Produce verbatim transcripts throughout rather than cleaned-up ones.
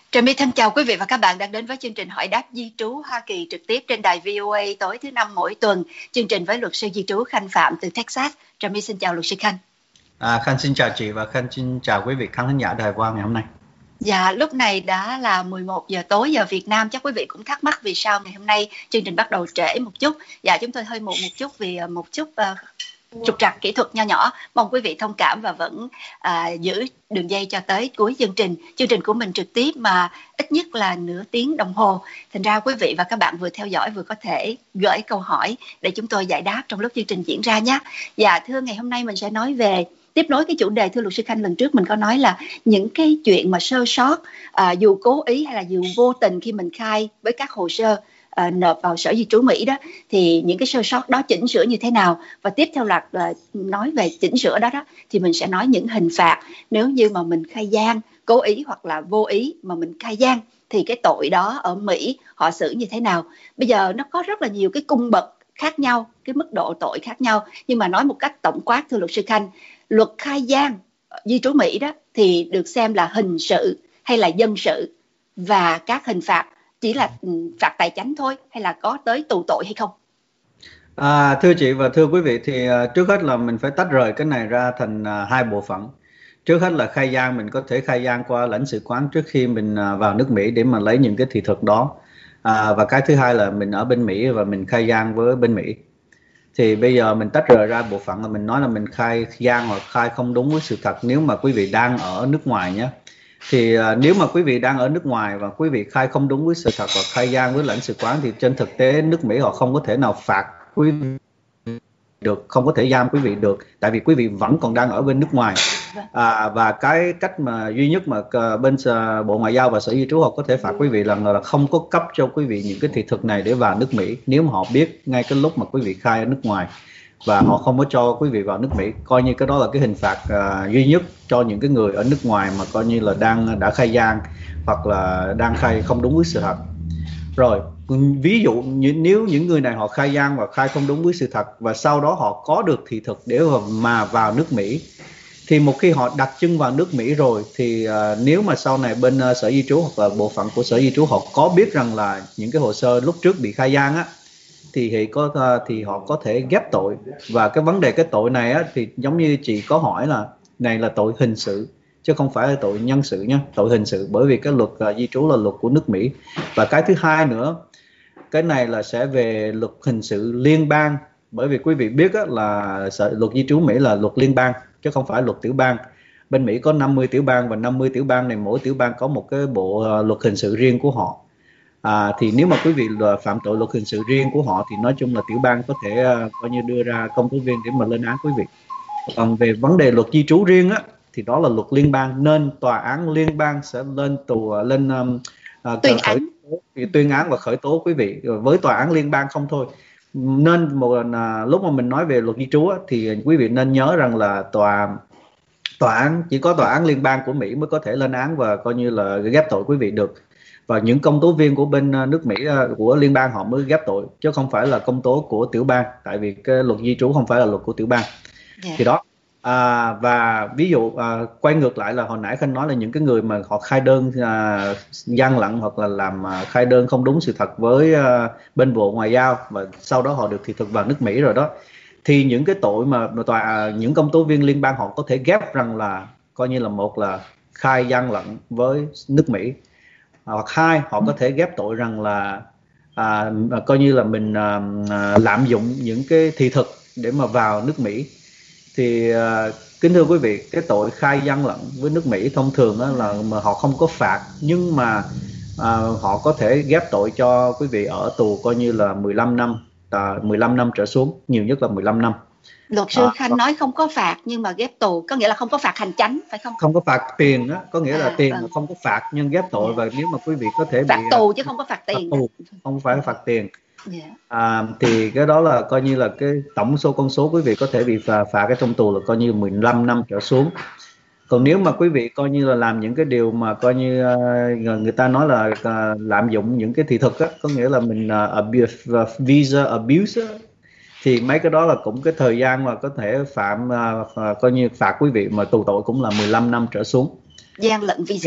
Trà My thân chào quý vị và các bạn đang đến với chương trình Hỏi đáp di trú Hoa Kỳ trực tiếp trên đài vê o a tối thứ năm mỗi tuần. Chương trình với luật sư di trú Khanh Phạm từ Texas. Trà My xin chào luật sư Khanh. À, Khanh xin chào chị và Khanh xin chào quý vị khán thính giả đài Voa ngày hôm nay. Dạ, lúc này đã là mười một giờ tối giờ Việt Nam. Chắc quý vị cũng thắc mắc vì sao ngày hôm nay chương trình bắt đầu trễ một chút. Dạ, chúng tôi hơi muộn một chút vì một chút uh, trục trặc kỹ thuật nho nhỏ. Mong quý vị thông cảm và vẫn à, giữ đường dây cho tới cuối chương trình. Chương trình của mình trực tiếp mà ít nhất là nửa tiếng đồng hồ. Thành ra quý vị và các bạn vừa theo dõi vừa có thể gửi câu hỏi để chúng tôi giải đáp trong lúc chương trình diễn ra nhé. Dạ, thưa, ngày hôm nay mình sẽ nói về tiếp nối cái chủ đề. Thưa luật sư Khanh, lần trước mình có nói là những cái chuyện mà sơ sót, à, dù cố ý hay là dù vô tình khi mình khai với các hồ sơ À, nộp vào Sở Di trú Mỹ đó, thì những cái sơ sót đó chỉnh sửa như thế nào. Và tiếp theo là uh, nói về chỉnh sửa đó đó thì mình sẽ nói những hình phạt nếu như mà mình khai gian cố ý hoặc là vô ý mà mình khai gian, thì cái tội đó ở Mỹ họ xử như thế nào. Bây giờ nó có rất là nhiều cái cung bậc khác nhau, cái mức độ tội khác nhau, nhưng mà nói một cách tổng quát, thưa luật sư Khanh, luật khai gian di trú Mỹ đó thì được xem là hình sự hay là dân sự, và các hình phạt chỉ là phạt tài chánh thôi hay là có tới tù tội hay không? À, thưa chị và thưa quý vị, thì uh, trước hết là mình phải tách rời cái này ra thành uh, hai bộ phận. Trước hết là khai gian, mình có thể khai gian qua lãnh sự quán trước khi mình uh, vào nước Mỹ để mà lấy những cái thị thực đó. À, và cái thứ hai là mình ở bên Mỹ và mình khai gian với bên Mỹ. Thì bây giờ mình tách rời ra bộ phận là mình nói là mình khai gian hoặc khai không đúng với sự thật nếu mà quý vị đang ở nước ngoài nhé. Thì uh, nếu mà quý vị đang ở nước ngoài và quý vị khai không đúng với sự thật hoặc khai gian với lãnh sự quán, thì trên thực tế nước Mỹ họ không có thể nào phạt quý vị được, không có thể giam quý vị được, tại vì quý vị vẫn còn đang ở bên nước ngoài. À, và cái cách mà duy nhất mà bên Bộ Ngoại giao và Sở Di trú họ có thể phạt quý vị là, là không có cấp cho quý vị những cái thị thực này để vào nước Mỹ nếu mà họ biết ngay cái lúc mà quý vị khai ở nước ngoài và họ không có cho quý vị vào nước Mỹ. Coi như cái đó là cái hình phạt uh, duy nhất cho những cái người ở nước ngoài mà coi như là đang đã khai gian hoặc là đang khai không đúng với sự thật. Rồi, ví dụ như nếu những người này họ khai gian và khai không đúng với sự thật và sau đó họ có được thị thực để mà vào nước Mỹ, thì một khi họ đặt chân vào nước Mỹ rồi thì uh, nếu mà sau này bên uh, Sở Di trú hoặc là bộ phận của Sở Di trú họ có biết rằng là những cái hồ sơ lúc trước bị khai gian á, thì thì có uh, thì họ có thể ghép tội. Và cái vấn đề cái tội này á, thì giống như chị có hỏi là này là tội hình sự chứ không phải là tội nhân sự nhé, tội hình sự, bởi vì cái luật uh, di trú là luật của nước Mỹ. Và cái thứ hai nữa, cái này là sẽ về luật hình sự liên bang, bởi vì quý vị biết á, là luật di trú Mỹ là luật liên bang chứ không phải luật tiểu bang. Bên Mỹ có năm mươi tiểu bang và năm mươi tiểu bang này mỗi tiểu bang có một cái bộ uh, luật hình sự riêng của họ. À, thì nếu mà quý vị là phạm tội luật hình sự riêng của họ thì nói chung là tiểu bang có thể uh, coi như đưa ra công tố viên để mà lên án quý vị. Còn về vấn đề luật di trú riêng á, thì đó là luật liên bang, nên tòa án liên bang sẽ lên tù lên um, uh, tuyên khởi án. tố, tuyên án và khởi tố quý vị với tòa án liên bang không thôi. Nên một uh, lúc mà mình nói về luật di trú á, thì quý vị nên nhớ rằng là tòa tòa án chỉ có tòa án liên bang của Mỹ mới có thể lên án và coi như là ghép tội quý vị được. Và những công tố viên của bên nước Mỹ của liên bang họ mới ghép tội chứ không phải là công tố của tiểu bang, tại vì cái luật di trú không phải là luật của tiểu bang. Yeah. Thì đó à, và ví dụ à, quay ngược lại là hồi nãy Khanh nói là những cái người mà họ khai đơn à, gian lận hoặc là làm à, khai đơn không đúng sự thật với à, bên Bộ Ngoại giao và sau đó họ được thị thực vào nước Mỹ rồi đó, thì những cái tội mà, mà tòa à, những công tố viên liên bang họ có thể ghép rằng là coi như là một là khai gian lận với nước Mỹ, hoặc hai họ có thể ghép tội rằng là à, coi như là mình à, lạm dụng những cái thị thực để mà vào nước Mỹ. Thì à, kính thưa quý vị, cái tội khai gian lận với nước Mỹ thông thường đó là mà họ không có phạt, nhưng mà à, họ có thể ghép tội cho quý vị ở tù coi như là mười lăm năm, à, mười lăm năm trở xuống, nhiều nhất là mười lăm năm. Luật sư à, Khanh nói không có phạt nhưng mà ghép tù có nghĩa là không có phạt hành chánh, phải không? Không có phạt tiền đó, có nghĩa à, là tiền vâng. là không có phạt nhưng ghép tội. Yeah. Và nếu mà quý vị có thể phạt bị tù chứ không có phạt tiền. Phạt tù, không phải phạt tiền. Yeah. À, thì cái đó là coi như là cái tổng số con số quý vị có thể bị phạt, phạt cái trong tù là coi như mười lăm năm trở xuống. Còn nếu mà quý vị coi như là làm những cái điều mà coi như uh, người ta nói là uh, lạm dụng những cái thị thực á, có nghĩa là mình uh, abuse, uh, visa abuse á, thì mấy cái đó là cũng cái thời gian mà có thể phạm uh, uh, coi như phạt quý vị mà tù tội cũng là mười lăm năm trở xuống. Gian lận visa.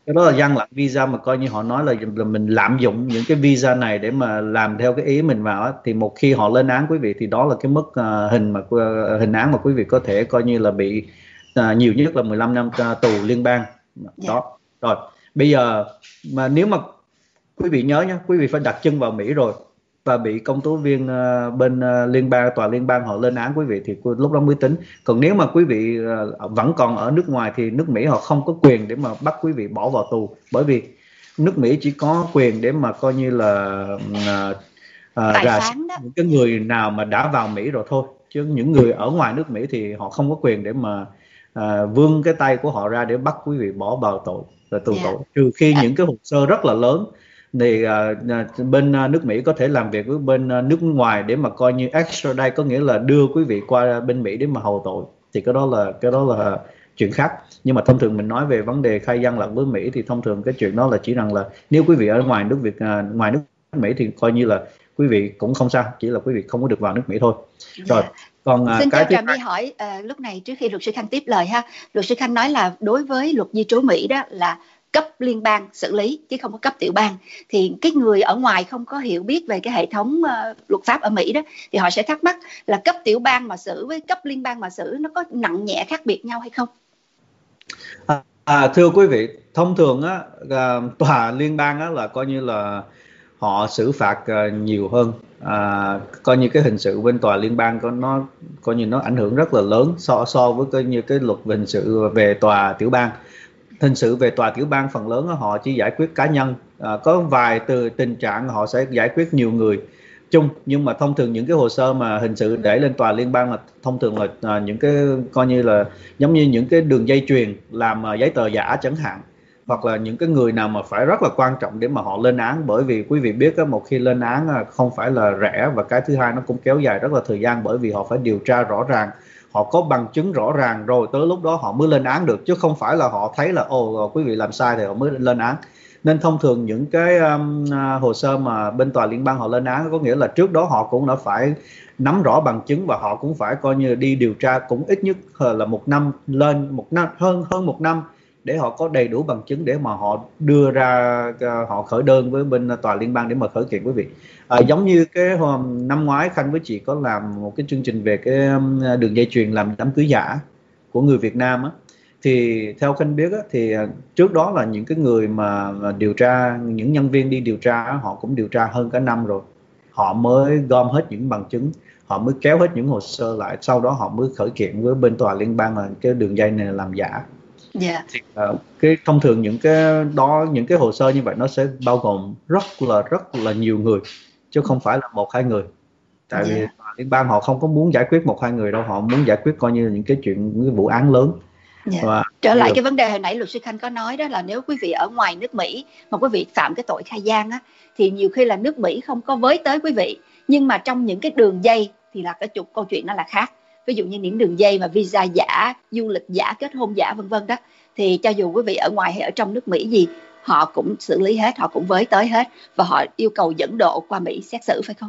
cái đó là gian lận visa, mà coi như họ nói là, là mình lạm dụng những cái visa này để mà làm theo cái ý mình vào á, thì một khi họ lên án quý vị thì đó là cái mức uh, hình mà uh, hình án mà quý vị có thể coi như là bị uh, nhiều nhất là mười lăm năm uh, tù liên bang Dạ. đó. Rồi bây giờ mà nếu mà quý vị nhớ nhé, quý vị phải đặt chân vào Mỹ rồi và bị công tố viên uh, bên uh, liên bang, tòa liên bang họ lên án quý vị thì lúc đó mới tính. Còn nếu mà quý vị uh, vẫn còn ở nước ngoài thì nước Mỹ họ không có quyền để mà bắt quý vị bỏ vào tù, bởi vì nước Mỹ chỉ có quyền để mà coi như là uh, uh, rà soát những cái người nào mà đã vào Mỹ rồi thôi, chứ những người ở ngoài nước Mỹ thì họ không có quyền để mà uh, vươn cái tay của họ ra để bắt quý vị bỏ vào tội là tù tội, trừ khi những cái hồ sơ rất là lớn thì uh, bên uh, nước Mỹ có thể làm việc với bên uh, nước ngoài để mà coi như extradite, có nghĩa là đưa quý vị qua bên Mỹ để mà hầu tội, thì cái đó là cái đó là chuyện khác. Nhưng mà thông thường mình nói về vấn đề khai gian lận với Mỹ thì thông thường cái chuyện đó là chỉ rằng là nếu quý vị ở ngoài nước Việt uh, ngoài nước Mỹ thì coi như là quý vị cũng không sao, chỉ là quý vị không có được vào nước Mỹ thôi. Rồi yeah. Còn uh, xin cái cho Trà My hỏi uh, lúc này trước khi luật sư Khanh tiếp lời ha, luật sư Khanh nói là đối với luật di trú Mỹ đó là cấp liên bang xử lý chứ không có cấp tiểu bang, thì cái người ở ngoài không có hiểu biết về cái hệ thống uh, luật pháp ở Mỹ đó thì họ sẽ thắc mắc là cấp tiểu bang mà xử với cấp liên bang mà xử nó có nặng nhẹ khác biệt nhau hay không? À, à, thưa quý vị, thông thường á, tòa liên bang á là coi như là họ xử phạt uh, nhiều hơn, à, coi như cái hình sự bên tòa liên bang có nó coi như nó ảnh hưởng rất là lớn so so với coi như cái luật hình sự về tòa tiểu bang. Hình sự về tòa tiểu bang phần lớn họ chỉ giải quyết cá nhân, à, có vài từ tình trạng họ sẽ giải quyết nhiều người chung, nhưng mà thông thường những cái hồ sơ mà hình sự để lên tòa liên bang là thông thường là à, những cái coi như là giống như những cái đường dây chuyền làm à, giấy tờ giả chẳng hạn, hoặc là những cái người nào mà phải rất là quan trọng để mà họ lên án, bởi vì quý vị biết đó, một khi lên án không phải là rẻ, và cái thứ hai nó cũng kéo dài rất là thời gian, bởi vì họ phải điều tra rõ ràng, họ có bằng chứng rõ ràng rồi tới lúc đó họ mới lên án được, chứ không phải là họ thấy là ồ quý vị làm sai thì họ mới lên án. Nên thông thường những cái um, hồ sơ mà bên tòa liên bang họ lên án có nghĩa là trước đó họ cũng đã phải nắm rõ bằng chứng, và họ cũng phải coi như đi điều tra cũng ít nhất là một năm lên một năm hơn hơn một năm để họ có đầy đủ bằng chứng để mà họ đưa ra uh, họ khởi đơn với bên tòa liên bang để mà khởi kiện quý vị. À, giống như cái hôm năm ngoái Khanh với chị có làm một cái chương trình về cái đường dây chuyền làm đám cưới giả của người Việt Nam á, thì theo Khanh biết á, thì trước đó là những cái người mà điều tra, những nhân viên đi điều tra họ cũng điều tra hơn cả năm rồi, họ mới gom hết những bằng chứng, họ mới kéo hết những hồ sơ lại, sau đó họ mới khởi kiện với bên tòa liên bang là cái đường dây này là làm giả. Yeah. Thì, uh, cái thông thường những cái đó, những cái hồ sơ như vậy nó sẽ bao gồm rất là rất là nhiều người, chứ không phải là một hai người, tại Yeah. vì tòa liên bang họ không có muốn giải quyết một hai người đâu, họ muốn giải quyết coi như những cái chuyện, những cái vụ án lớn. Yeah. Và trở lại cái vấn đề hồi nãy luật sư Khanh có nói đó là nếu quý vị ở ngoài nước Mỹ mà quý vị phạm cái tội khai gian á, thì nhiều khi là nước Mỹ không có với tới quý vị, nhưng mà trong những cái đường dây thì là cái chục câu chuyện nó là khác. Ví dụ như những đường dây mà visa giả, du lịch giả, kết hôn giả vân vân đó, thì cho dù quý vị ở ngoài hay ở trong nước Mỹ gì, họ cũng xử lý hết, họ cũng với tới hết, và họ yêu cầu dẫn độ qua Mỹ xét xử, phải không?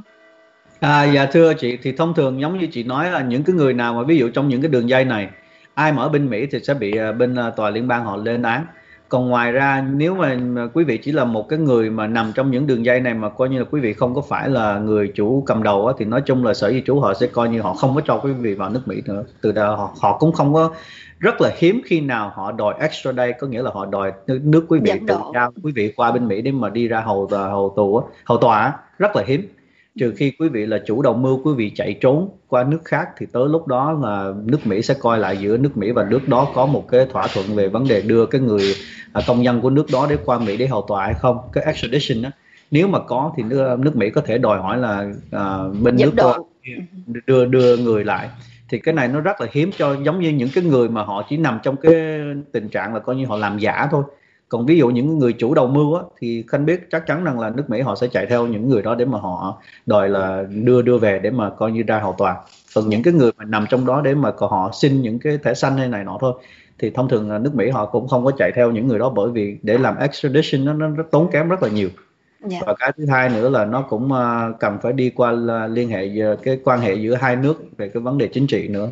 À, dạ thưa chị, thì thông thường giống như chị nói là những cái người nào mà ví dụ trong những cái đường dây này ai mà ở bên Mỹ thì sẽ bị bên tòa liên bang họ lên án. Còn ngoài ra nếu mà quý vị chỉ là một cái người mà nằm trong những đường dây này mà coi như là quý vị không có phải là người chủ cầm đầu á, thì nói chung là sở di trú họ sẽ coi như họ không có cho quý vị vào nước Mỹ nữa. Từ đó họ, họ cũng không có, rất là hiếm khi nào họ đòi extradite, có nghĩa là họ đòi nước quý vị tự giao quý vị qua bên Mỹ để mà đi ra hầu hầu tù á, hầu tòa á, rất là hiếm. Trừ khi quý vị là chủ đầu mưu, quý vị chạy trốn qua nước khác thì tới lúc đó là nước Mỹ sẽ coi lại giữa nước Mỹ và nước đó có một cái thỏa thuận về vấn đề đưa cái người à, công dân của nước đó để qua Mỹ để hầu tòa hay không, cái extradition đó. Nếu mà có thì nước, nước Mỹ có thể đòi hỏi là à, bên Dẫn nước độ. đưa đưa người lại. Thì cái này nó rất là hiếm, cho giống như những cái người mà họ chỉ nằm trong cái tình trạng là coi như họ làm giả thôi. Còn ví dụ những người chủ đầu mưu á, thì Khanh biết chắc chắn rằng là nước Mỹ họ sẽ chạy theo những người đó để mà họ đòi là đưa đưa về để mà coi như ra hầu tòa. Còn những cái người mà nằm trong đó để mà họ xin những cái thẻ xanh hay này nọ thôi, thì thông thường nước Mỹ họ cũng không có chạy theo những người đó, bởi vì để làm extradition nó, nó rất tốn kém rất là nhiều. Yeah. Và cái thứ hai nữa là nó cũng uh, cần phải đi qua uh, liên hệ uh, cái quan hệ giữa hai nước về cái vấn đề chính trị nữa.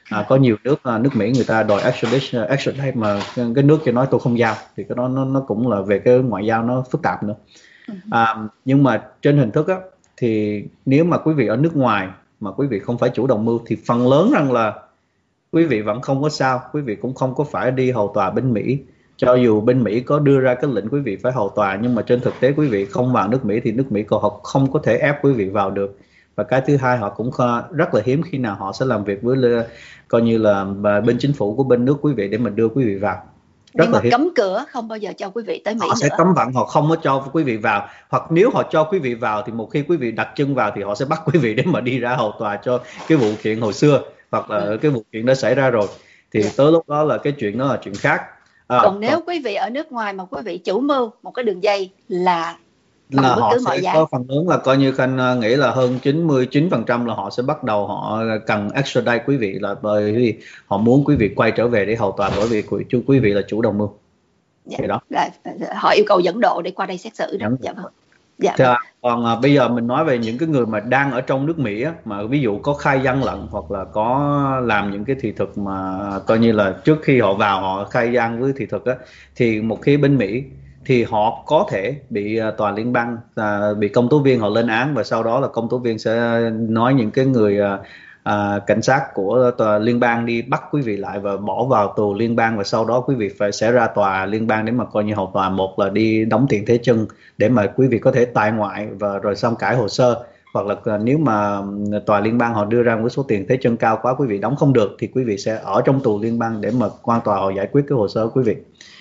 À, có nhiều nước à, nước Mỹ người ta đòi extradition extradite mà cái cái nước kia nói tôi không giao, thì cái đó nó nó cũng là về cái ngoại giao nó phức tạp nữa. Ừ. À, nhưng mà trên hình thức á, thì nếu mà quý vị ở nước ngoài mà quý vị không phải chủ động mưu thì phần lớn rằng là quý vị vẫn không có sao, quý vị cũng không có phải đi hầu tòa bên Mỹ. Cho dù bên Mỹ có đưa ra cái lệnh quý vị phải hầu tòa, nhưng mà trên thực tế quý vị không vào nước Mỹ thì nước Mỹ còn họ không có thể ép quý vị vào được. Và cái thứ hai, họ cũng kho- rất là hiếm khi nào họ sẽ làm việc với lê- coi như là và bên chính phủ của bên nước quý vị để mà đưa quý vị vào, rất Nhưng là mà hiếm. cấm cửa, không bao giờ cho quý vị tới Mỹ Họ sẽ nữa. cấm vận, họ không có cho quý vị vào, hoặc nếu họ cho quý vị vào thì một khi quý vị đặt chân vào thì họ sẽ bắt quý vị để mà đi ra hầu tòa cho cái vụ kiện hồi xưa, hoặc Ừ. là cái vụ kiện đã xảy ra rồi, thì Dạ. tới lúc đó là cái chuyện đó là chuyện khác. À, Còn còn nếu quý vị ở nước ngoài mà quý vị chủ mưu một cái đường dây là bằng là bất họ cứ sẽ mọi giá. có phần lớn là coi như Khanh ờ, nghĩ là hơn chín mươi chín phần trăm là họ sẽ bắt đầu họ cần extradite quý vị, là bởi vì họ muốn quý vị quay trở về để hầu tòa, bởi vì quý quý vị là chủ đồng mưu. Dạ. Thì đó. Là họ yêu cầu dẫn độ để qua đây xét xử đó. Dẫn. Dạ vâng. Dạ Thì, vâng. à, còn à, bây giờ mình nói về những cái người mà đang ở trong nước Mỹ á, mà ví dụ có khai gian lận hoặc là có làm những cái thị thực mà coi như là trước khi họ vào họ khai gian với thị thực á, thì một khi bên Mỹ thì họ có thể bị à, tòa liên bang à, bị công tố viên họ lên án, và sau đó là công tố viên sẽ nói những cái người à, à, cảnh sát của tòa liên bang đi bắt quý vị lại và bỏ vào tù liên bang, và sau đó quý vị phải sẽ ra tòa liên bang để mà coi như hầu tòa, một là đi đóng tiền thế chân để mà quý vị có thể tại ngoại và rồi xong cải hồ sơ, hoặc là nếu mà tòa liên bang họ đưa ra một số tiền thế chân cao quá quý vị đóng không được thì quý vị sẽ ở trong tù liên bang để mà quan tòa họ giải quyết cái hồ sơ của quý vị.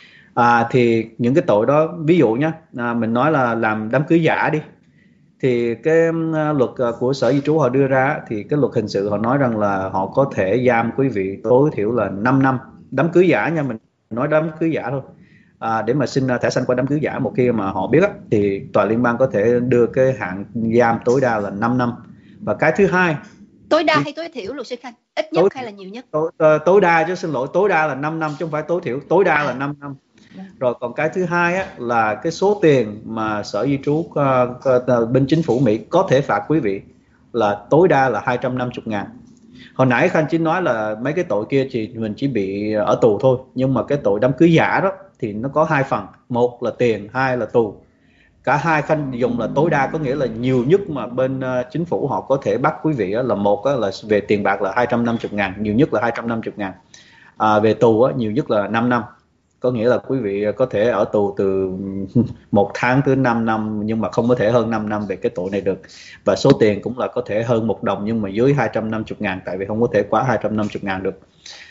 À, thì những cái tội đó, ví dụ nhé, à, mình nói là làm đám cưới giả đi, thì cái um, luật uh, của Sở Di trú họ đưa ra, thì cái luật hình sự họ nói rằng là họ có thể giam quý vị tối thiểu là 5 năm. Đám cưới giả nha, mình nói đám cưới giả thôi. À, để mà xin uh, thẻ xanh qua đám cưới giả, một khi mà họ biết á, thì tòa liên bang có thể đưa cái hạn giam tối đa là 5 năm. Và cái thứ hai, Tối đa hay tối thiểu luật sư Khanh? Ít nhất tối hay là nhiều nhất? tối, uh, tối đa chứ, xin lỗi, tối đa là 5 năm chứ không phải tối thiểu, tối đa là À. 5 năm. Rồi còn cái thứ hai á, là cái số tiền mà Sở Di trú uh, uh, bên chính phủ Mỹ có thể phạt quý vị là tối đa là hai trăm năm mươi ngàn. Hồi nãy Khanh chỉ nói là mấy cái tội kia thì mình chỉ bị ở tù thôi, nhưng mà cái tội đám cưới giả đó thì nó có hai phần, một là tiền, hai là tù. Cả hai Khanh dùng là tối đa, có nghĩa là nhiều nhất mà bên uh, chính phủ họ có thể bắt quý vị á, là một á, là về tiền bạc là hai trăm năm mươi ngàn, nhiều nhất là hai trăm năm mươi ngàn. À, về tù á, nhiều nhất là 5 năm, có nghĩa là quý vị có thể ở tù từ một tháng tới 5 năm, nhưng mà không có thể hơn 5 năm về cái tội này được. Và số tiền cũng là có thể hơn một đồng nhưng mà dưới hai trăm năm mươi ngàn, tại vì không có thể quá hai trăm năm mươi ngàn được.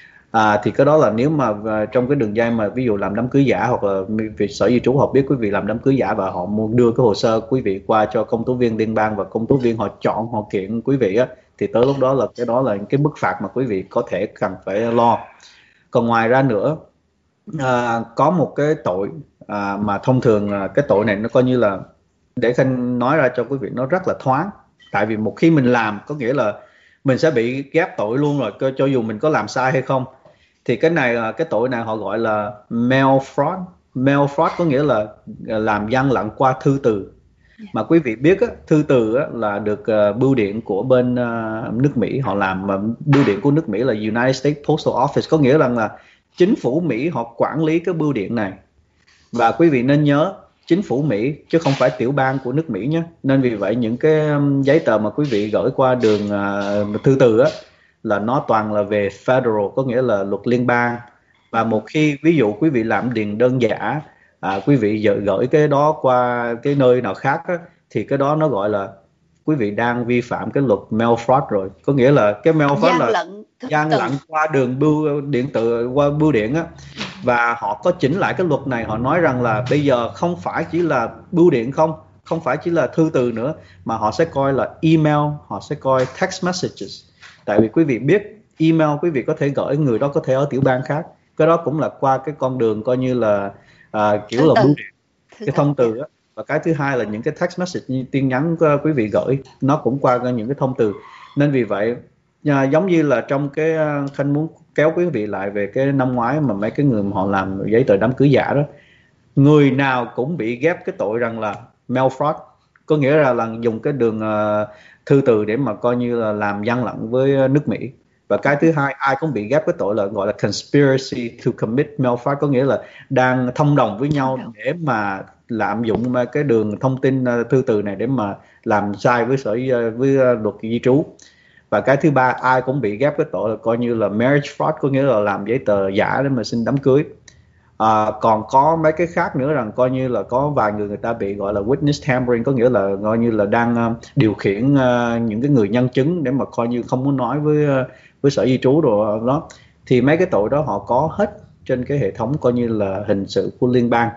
À, thì cái đó là nếu mà trong cái đường dây mà ví dụ làm đám cưới giả, hoặc là vì Sở Di trú họ biết quý vị làm đám cưới giả và họ muốn đưa cái hồ sơ quý vị qua cho công tố viên liên bang và công tố viên họ chọn họ kiện quý vị á, thì tới lúc đó là cái đó là cái mức phạt mà quý vị có thể cần phải lo. Còn ngoài ra nữa, à, có một cái tội à, mà thông thường à, cái tội này nó coi như là, để Khanh nói ra cho quý vị, nó rất là thoáng. Tại vì một khi mình làm có nghĩa là mình sẽ bị ghép tội luôn rồi, cho, cho dù mình có làm sai hay không. Thì cái này là cái tội này họ gọi là mail fraud. Mail fraud có nghĩa là làm gian lận qua thư từ. Mà quý vị biết á, thư từ á, là được uh, bưu điện của bên uh, nước Mỹ họ làm, mà bưu điện của nước Mỹ là United States Postal Office, có nghĩa rằng là chính phủ Mỹ họ quản lý cái bưu điện này. Và quý vị nên nhớ, chính phủ Mỹ chứ không phải tiểu bang của nước Mỹ nhé. Nên vì vậy những cái um, giấy tờ mà quý vị gửi qua đường uh, thư từ á, là nó toàn là về federal, có nghĩa là luật liên bang. Và một khi ví dụ quý vị làm điền đơn giả, à, quý vị gửi cái đó qua cái nơi nào khác á, thì cái đó nó gọi là quý vị đang vi phạm cái luật mail fraud rồi. Có nghĩa là cái mail fraud Gian là lận gian từ. lận qua đường bưu điện tử, qua bưu điện á. Và họ có chỉnh lại cái luật này, họ nói rằng là bây giờ không phải chỉ là bưu điện không, không phải chỉ là thư từ nữa, mà họ sẽ coi là email, họ sẽ coi text messages. Tại vì quý vị biết email quý vị có thể gửi, người đó có thể ở tiểu bang khác, cái đó cũng là qua cái con đường coi như là à, kiểu Thư là từ. bưu điện, Thư cái từ. thông từ á. Và cái thứ hai là những cái text message như tin nhắn của quý vị gửi, nó cũng qua những cái thông từ. Nên vì vậy à, giống như là trong cái Khanh muốn kéo quý vị lại về cái năm ngoái mà mấy cái người mà họ làm giấy tờ đám cưới giả đó, người nào cũng bị ghép cái tội rằng là mail fraud, có nghĩa là, là dùng cái đường uh, thư từ để mà coi như là làm gian lận với nước Mỹ. Và cái thứ hai, ai cũng bị ghép cái tội là gọi là conspiracy to commit malfrat, có nghĩa là đang thông đồng với nhau để mà lạm dụng cái đường thông tin uh, thư từ này để mà làm sai với sở uh, với uh, luật di trú. Và cái thứ ba, ai cũng bị ghép cái tội là coi như là marriage fraud, có nghĩa là làm giấy tờ giả để mà xin đám cưới. À, còn có mấy cái khác nữa, rằng coi như là có vài người người ta bị gọi là witness tampering, có nghĩa là coi như là đang uh, điều khiển uh, những cái người nhân chứng để mà coi như không muốn nói với uh, với sở di trú rồi đó. Thì mấy cái tội đó họ có hết trên cái hệ thống coi như là hình sự của liên bang.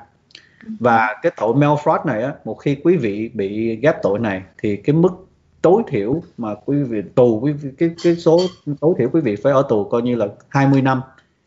Và cái tội mail fraud này á, một khi quý vị bị ghép tội này thì cái mức tối thiểu mà quý vị tù, quý vị, cái cái số tối thiểu quý vị phải ở tù coi như là hai mươi năm.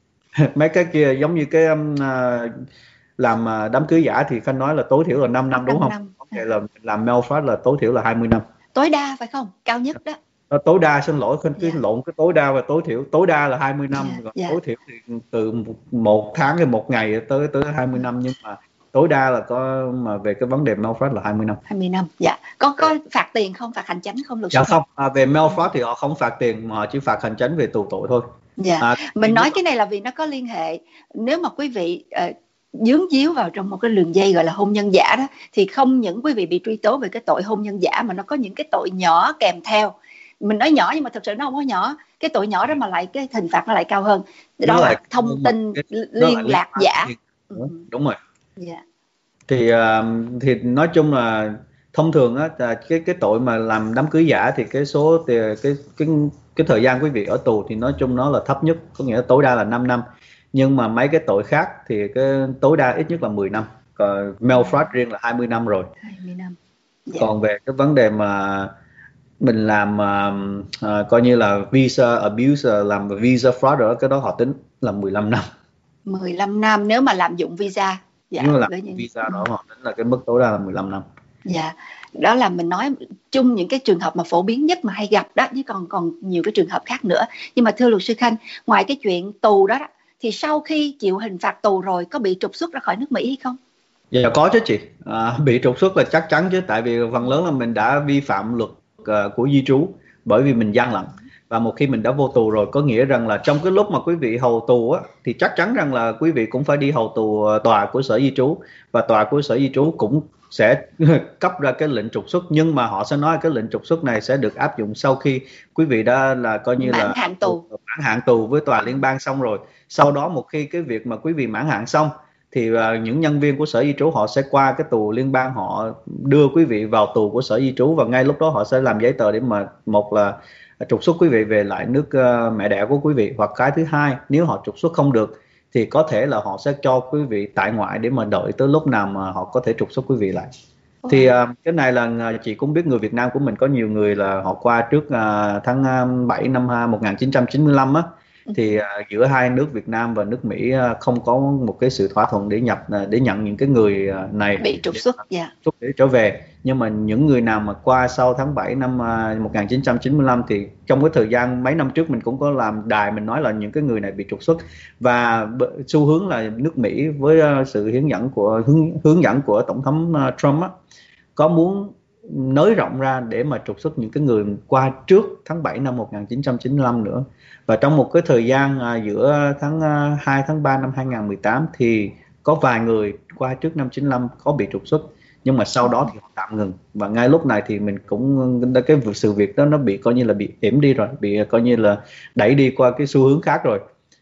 Mấy cái kia giống như cái um, uh, làm uh, đám cưới giả thì Khanh nói là tối thiểu là năm năm đúng không? năm. Vậy là làm mail fraud là tối thiểu là hai mươi năm. Tối đa phải không? Cao nhất đó. Ờ, tối đa, xin lỗi Khanh cứ Yeah. lộn cái tối đa và tối thiểu. Tối đa là hai mươi năm, Yeah, còn yeah. tối thiểu thì từ một, một tháng hay một ngày tới tới hai mươi năm, nhưng mà tối đa là có, mà về cái vấn đề mail fraud là hai mươi năm. hai mươi năm, dạ. Có có phạt tiền không, phạt hành chánh không luật sư? Dạ không, à, về mail fraud thì họ không phạt tiền mà họ chỉ phạt hành chánh về tù tội thôi. Dạ. À, mình nói cái này là vì nó có liên hệ. Nếu mà quý vị uh, dướng díu vào trong một cái đường dây gọi là hôn nhân giả đó, thì không những quý vị bị truy tố về cái tội hôn nhân giả, mà nó có những cái tội nhỏ kèm theo. Mình nói nhỏ nhưng mà thực sự nó không có nhỏ. Cái tội nhỏ đó mà lại cái hình phạt nó lại cao hơn. Đó là thông tin liên lạc giả. Ừ. Đúng rồi. Dạ. Thì uh, thì nói chung là thông thường á, cái cái tội mà làm đám cưới giả thì cái số thì cái cái cái thời gian quý vị ở tù thì nói chung nó là thấp nhất, có nghĩa là tối đa là năm năm. Nhưng mà mấy cái tội khác thì cái tối đa ít nhất là mười năm. Còn mail fraud riêng là hai mươi năm rồi. hai mươi năm. Dạ. Còn về cái vấn đề mà mình làm uh, uh, coi như là visa abuse, uh, làm visa fraud đó, cái đó họ tính là mười lăm năm. mười lăm năm nếu mà lạm dụng visa. Dạ, nếu mà làm những... visa đó họ tính là cái mức tối đa là mười lăm năm. Dạ, đó là mình nói chung những cái trường hợp mà phổ biến nhất mà hay gặp đó, chứ còn còn nhiều cái trường hợp khác nữa. Nhưng mà thưa luật sư Khanh, ngoài cái chuyện tù đó, đó thì sau khi chịu hình phạt tù rồi có bị trục xuất ra khỏi nước Mỹ hay không? Dạ có chứ chị, à, bị trục xuất là chắc chắn chứ, tại vì phần lớn là mình đã vi phạm luật uh, của di trú bởi vì mình gian lận. Và một khi mình đã vô tù rồi, có nghĩa rằng là trong cái lúc mà quý vị hầu tù á, thì chắc chắn rằng là quý vị cũng phải đi hầu tù tòa của sở di trú, và tòa của sở di trú cũng sẽ cấp ra cái lệnh trục xuất. Nhưng mà họ sẽ nói cái lệnh trục xuất này sẽ được áp dụng sau khi quý vị đã là coi như mãn là hạn tù mãn hạn tù với tòa liên bang xong rồi. Sau đó một khi cái việc mà quý vị mãn hạn xong thì uh, những nhân viên của sở di trú họ sẽ qua cái tù liên bang, họ đưa quý vị vào tù của sở di trú, và ngay lúc đó họ sẽ làm giấy tờ để mà một là trục xuất quý vị về lại nước uh, mẹ đẻ của quý vị, hoặc cái thứ hai, nếu họ trục xuất không được thì có thể là họ sẽ cho quý vị tại ngoại để mà đợi tới lúc nào mà họ có thể trục xuất quý vị lại. Okay. Thì uh, cái này là chị cũng biết, người Việt Nam của mình có nhiều người là họ qua trước uh, tháng bảy năm một nghìn chín trăm chín mươi lăm á, thì uh, giữa hai nước Việt Nam và nước Mỹ uh, không có một cái sự thỏa thuận để nhập uh, để nhận những cái người uh, này bị trục xuất, yeah. xuất để trở về. Nhưng mà những người nào mà qua sau tháng bảy năm uh, một nghìn chín trăm chín mươi lăm thì trong cái thời gian mấy năm trước mình cũng có làm đài, mình nói là những cái người này bị trục xuất, và xu hướng là nước Mỹ với uh, sự hướng dẫn của hướng, hướng dẫn của tổng thống uh, Trump á, có muốn nới rộng ra để mà trục xuất những cái người qua trước tháng bảy năm một nghìn chín trăm chín mươi lăm nữa. Và trong một cái thời gian à, giữa tháng à, hai tháng ba năm hai nghìn không trăm mười tám thì có vài người qua trước năm chín mươi lăm có bị trục xuất, nhưng mà sau đó thì họ tạm ngừng. Và ngay lúc này thì mình cũng cái sự việc đó nó bị coi như là bị yểm đi rồi, bị coi như là đẩy đi qua cái xu hướng khác rồi.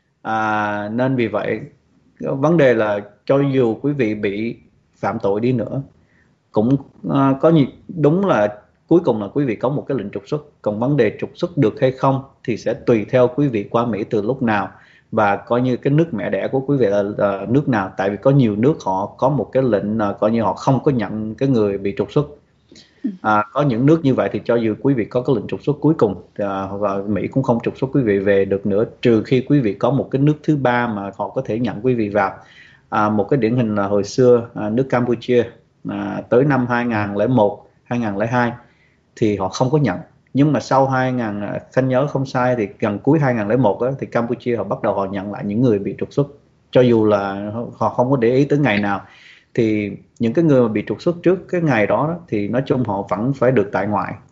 À, nên vì vậy vấn đề là cho dù quý vị bị phạm tội đi nữa cũng uh, có nhiều, đúng là cuối cùng là quý vị có một cái lệnh trục xuất. Còn vấn đề trục xuất được hay không thì sẽ tùy theo quý vị qua Mỹ từ lúc nào, và coi như cái nước mẹ đẻ của quý vị là uh, nước nào. Tại vì có nhiều nước họ có một cái lệnh uh, coi như họ không có nhận cái người bị trục xuất. À, có những nước như vậy thì cho dù quý vị có cái lệnh trục xuất cuối cùng uh, và Mỹ cũng không trục xuất quý vị về được nữa, trừ khi quý vị có một cái nước thứ ba mà họ có thể nhận quý vị vào. À, một cái điển hình là hồi xưa uh, nước Campuchia À, tới năm hai nghìn không trăm lẻ một, hai nghìn không trăm lẻ hai thì họ không có nhận. Nhưng mà sau hai nghìn, Khanh nhớ không sai thì gần cuối hai nghìn không trăm lẻ một á, thì Campuchia họ bắt đầu họ nhận lại những người bị trục xuất, cho dù là họ không có để ý tới ngày nào. Thì những cái người mà bị trục xuất trước cái ngày đó, đó thì nói chung họ vẫn phải được tại ngoại.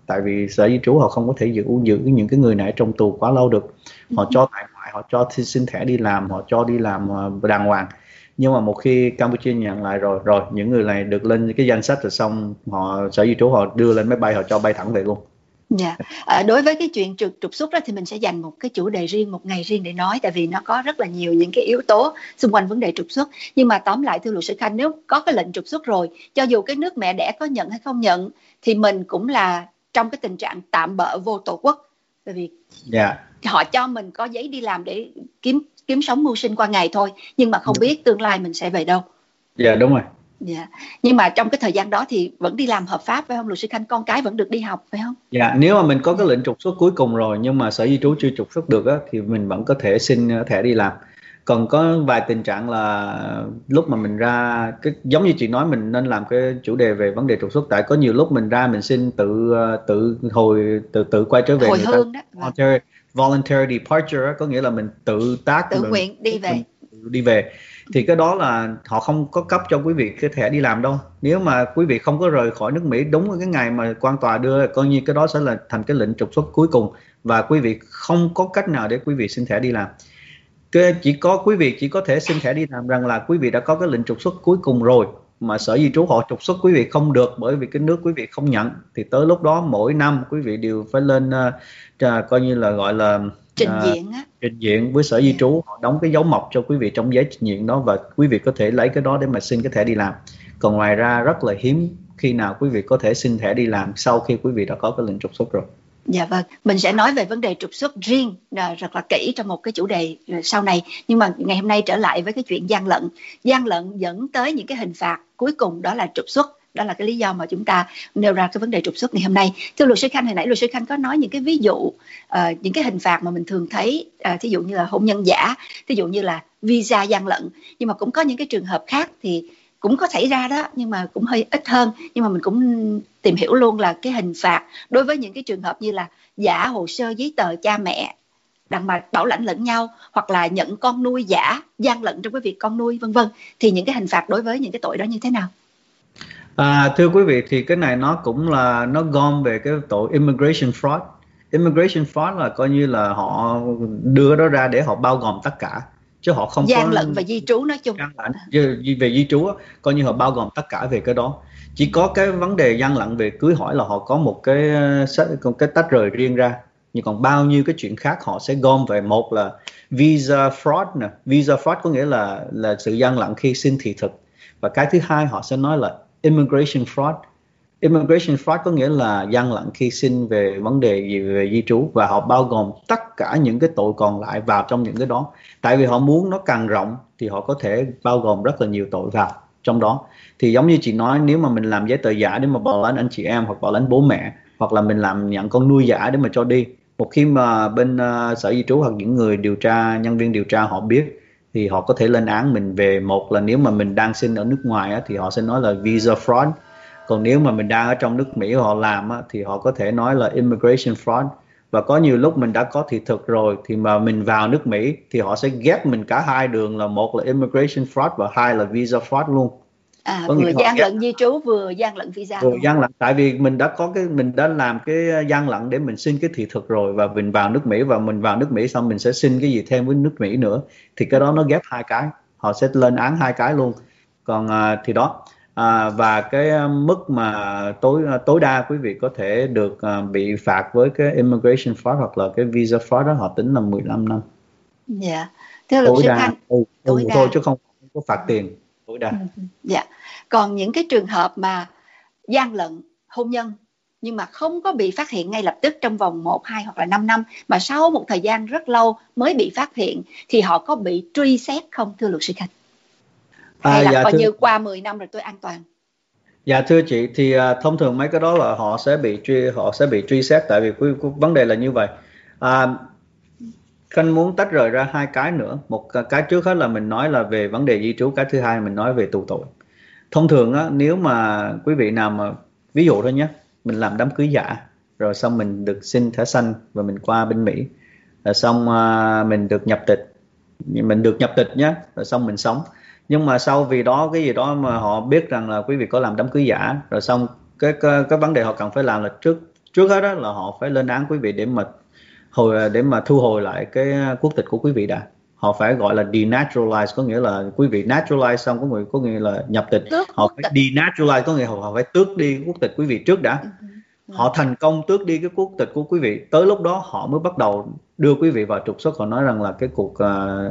tại vì sở di trú họ không có thể giữ giữ những cái người này trong tù quá lâu được. Họ cho tại ngoại, họ cho xin thẻ đi làm, họ cho đi làm đàng hoàng. Nhưng mà một khi Campuchia nhận lại rồi rồi những người này được lên cái danh sách rồi xong, họ sở di trú họ đưa lên máy bay, họ cho bay thẳng về luôn. Dạ, à, đối với cái chuyện trục trục xuất đó thì mình sẽ dành một cái chủ đề riêng, một ngày riêng để nói, tại vì nó có rất là nhiều những cái yếu tố xung quanh vấn đề trục xuất. Nhưng mà tóm lại thưa luật sư Khanh, nếu có cái lệnh trục xuất rồi, cho dù cái nước mẹ đẻ có nhận hay không nhận, thì mình cũng là trong cái tình trạng tạm bợ vô tổ quốc, bởi vì yeah. họ cho mình có giấy đi làm để kiếm kiếm sống mưu sinh qua ngày thôi, nhưng mà không biết tương lai mình sẽ về đâu. Dạ yeah, đúng rồi. Dạ. Yeah. Nhưng mà trong cái thời gian đó thì vẫn đi làm hợp pháp phải không luật sư Khanh? Con cái vẫn được đi học phải không? Dạ, yeah, nếu mà mình có cái lệnh trục xuất cuối cùng rồi nhưng mà sở di trú chưa trục xuất được á, thì mình vẫn có thể xin thẻ đi làm. Còn có vài tình trạng là lúc mà mình ra cái giống như chị nói, mình nên làm cái chủ đề về vấn đề trục xuất, tại có nhiều lúc mình ra mình xin tự tự hồi tự tự quay trở về hồi người hương ta. đó. Voluntary, voluntary departure có nghĩa là mình tự tác tự mình, nguyện đi về. đi về thì cái đó là họ không có cấp cho quý vị cái thẻ đi làm đâu. Nếu mà quý vị không có rời khỏi nước Mỹ đúng cái ngày mà quan tòa đưa, coi như cái đó sẽ là thành cái lệnh trục xuất cuối cùng và quý vị không có cách nào để quý vị xin thẻ đi làm. Cái chỉ có quý vị chỉ có thể xin thẻ đi làm rằng là quý vị đã có cái lệnh trục xuất cuối cùng rồi mà sở di trú họ trục xuất quý vị không được bởi vì cái nước quý vị không nhận, thì tới lúc đó mỗi năm quý vị đều phải lên uh, coi như là gọi là trình diện á, uh, trình diện với sở di trú, họ đóng cái dấu mộc cho quý vị trong giấy trình diện đó và quý vị có thể lấy cái đó để mà xin cái thẻ đi làm. Còn ngoài ra rất là hiếm khi nào quý vị có thể xin thẻ đi làm sau khi quý vị đã có cái lệnh trục xuất rồi. Dạ vâng, mình sẽ nói về vấn đề trục xuất riêng rất là kỹ trong một cái chủ đề sau này. Nhưng mà ngày hôm nay trở lại với cái chuyện gian lận. Gian lận dẫn tới những cái hình phạt cuối cùng đó là trục xuất. Đó là cái lý do mà chúng ta nêu ra cái vấn đề trục xuất ngày hôm nay. Thưa luật sư Khanh, hồi nãy luật sư Khanh có nói những cái ví dụ, uh, những cái hình phạt mà mình thường thấy, uh, thí dụ như là hôn nhân giả, thí dụ như là visa gian lận. Nhưng mà cũng có những cái trường hợp khác thì cũng có xảy ra đó, nhưng mà cũng hơi ít hơn. Nhưng mà mình cũng tìm hiểu luôn là cái hình phạt đối với những cái trường hợp như là giả hồ sơ giấy tờ cha mẹ, đặng mà bảo lãnh lẫn nhau, hoặc là nhận con nuôi giả, gian lận trong cái việc con nuôi vân vân, thì những cái hình phạt đối với những cái tội đó như thế nào? À, thưa quý vị, thì cái này nó cũng là nó gom về cái tội immigration fraud. Immigration fraud là coi như là họ đưa đó ra để họ bao gồm tất cả, chứ họ không gian có lận và di trú nói chung. Gian lận về di trú coi như họ bao gồm tất cả về cái đó. Chỉ có cái vấn đề gian lận về cưới hỏi là họ có một cái cái tách rời riêng ra, nhưng còn bao nhiêu cái chuyện khác họ sẽ gom về. Một là visa fraud nè, visa fraud có nghĩa là là sự gian lận khi xin thị thực, và cái thứ hai họ sẽ nói là immigration fraud. Immigration fraud có nghĩa là gian lận khi xin về vấn đề gì về di trú, và họ bao gồm tất cả những cái tội còn lại vào trong những cái đó. Tại vì họ muốn nó càng rộng thì họ có thể bao gồm rất là nhiều tội vào trong đó. Thì giống như chị nói, nếu mà mình làm giấy tờ giả để mà bảo lãnh anh chị em hoặc bảo lãnh bố mẹ, hoặc là mình làm nhận con nuôi giả để mà cho đi, một khi mà bên uh, sở di trú hoặc những người điều tra, nhân viên điều tra họ biết thì họ có thể lên án mình về, một là nếu mà mình đang xin ở nước ngoài á, thì họ sẽ nói là visa fraud. Còn nếu mà mình đang ở trong nước Mỹ họ làm á, thì họ có thể nói là immigration fraud. Và có nhiều lúc mình đã có thị thực rồi thì mà mình vào nước Mỹ thì họ sẽ ghép mình cả hai đường, là một là immigration fraud và hai là visa fraud luôn. À, có vừa gian lận di trú vừa gian lận visa. Vừa gian lận, tại vì mình đã có cái mình đã làm cái gian lận để mình xin cái thị thực rồi, và mình vào nước Mỹ, và mình vào nước Mỹ xong mình sẽ xin cái gì thêm với nước Mỹ nữa, thì cái đó nó ghép hai cái, họ sẽ lên án hai cái luôn. Còn à, thì đó. À, và cái mức mà tối tối đa quý vị có thể được uh, bị phạt với cái immigration fraud hoặc là cái visa fraud đó, họ tính là mười lăm năm. Dạ. Thưa luật sư Khanh, ừ, tối đa thôi chứ không có phạt tiền, tối đa. Dạ. Còn những cái trường hợp mà gian lận hôn nhân nhưng mà không có bị phát hiện ngay lập tức trong vòng một, hai hoặc là năm năm, mà sau một thời gian rất lâu mới bị phát hiện, thì họ có bị truy xét không thưa luật sư Khanh? Hay là à, dạ, coi thưa... như qua mười năm rồi tôi an toàn? Dạ thưa chị, thì uh, thông thường mấy cái đó là họ sẽ bị truy họ sẽ bị truy xét, tại vì cái, cái vấn đề là như vậy. À, Khanh muốn tách rời ra hai cái nữa. Một cái trước hết là mình nói là về vấn đề di trú, cái thứ hai mình nói về tù tội. Thông thường á, nếu mà quý vị nào mà ví dụ thôi nhé, mình làm đám cưới giả rồi xong mình được xin thẻ xanh và mình qua bên Mỹ, rồi xong uh, mình được nhập tịch, mình được nhập tịch nhé, rồi xong mình sống. Nhưng mà sau vì đó cái gì đó mà họ biết rằng là quý vị có làm đám cưới giả, rồi xong cái cái, cái vấn đề họ cần phải làm là trước trước hết đó là họ phải lên án quý vị để mà hồi để mà thu hồi lại cái quốc tịch của quý vị đã. Họ phải gọi là denaturalize, có nghĩa là quý vị naturalize xong có nghĩa có nghĩa là nhập tịch. Tước Họ quốc phải tịch. denaturalize, có nghĩa là họ phải tước đi quốc tịch quý vị trước đã. Họ thành công tước đi cái quốc tịch của quý vị, tới lúc đó họ mới bắt đầu đưa quý vị vào trục xuất. Họ nói rằng là cái cuộc uh,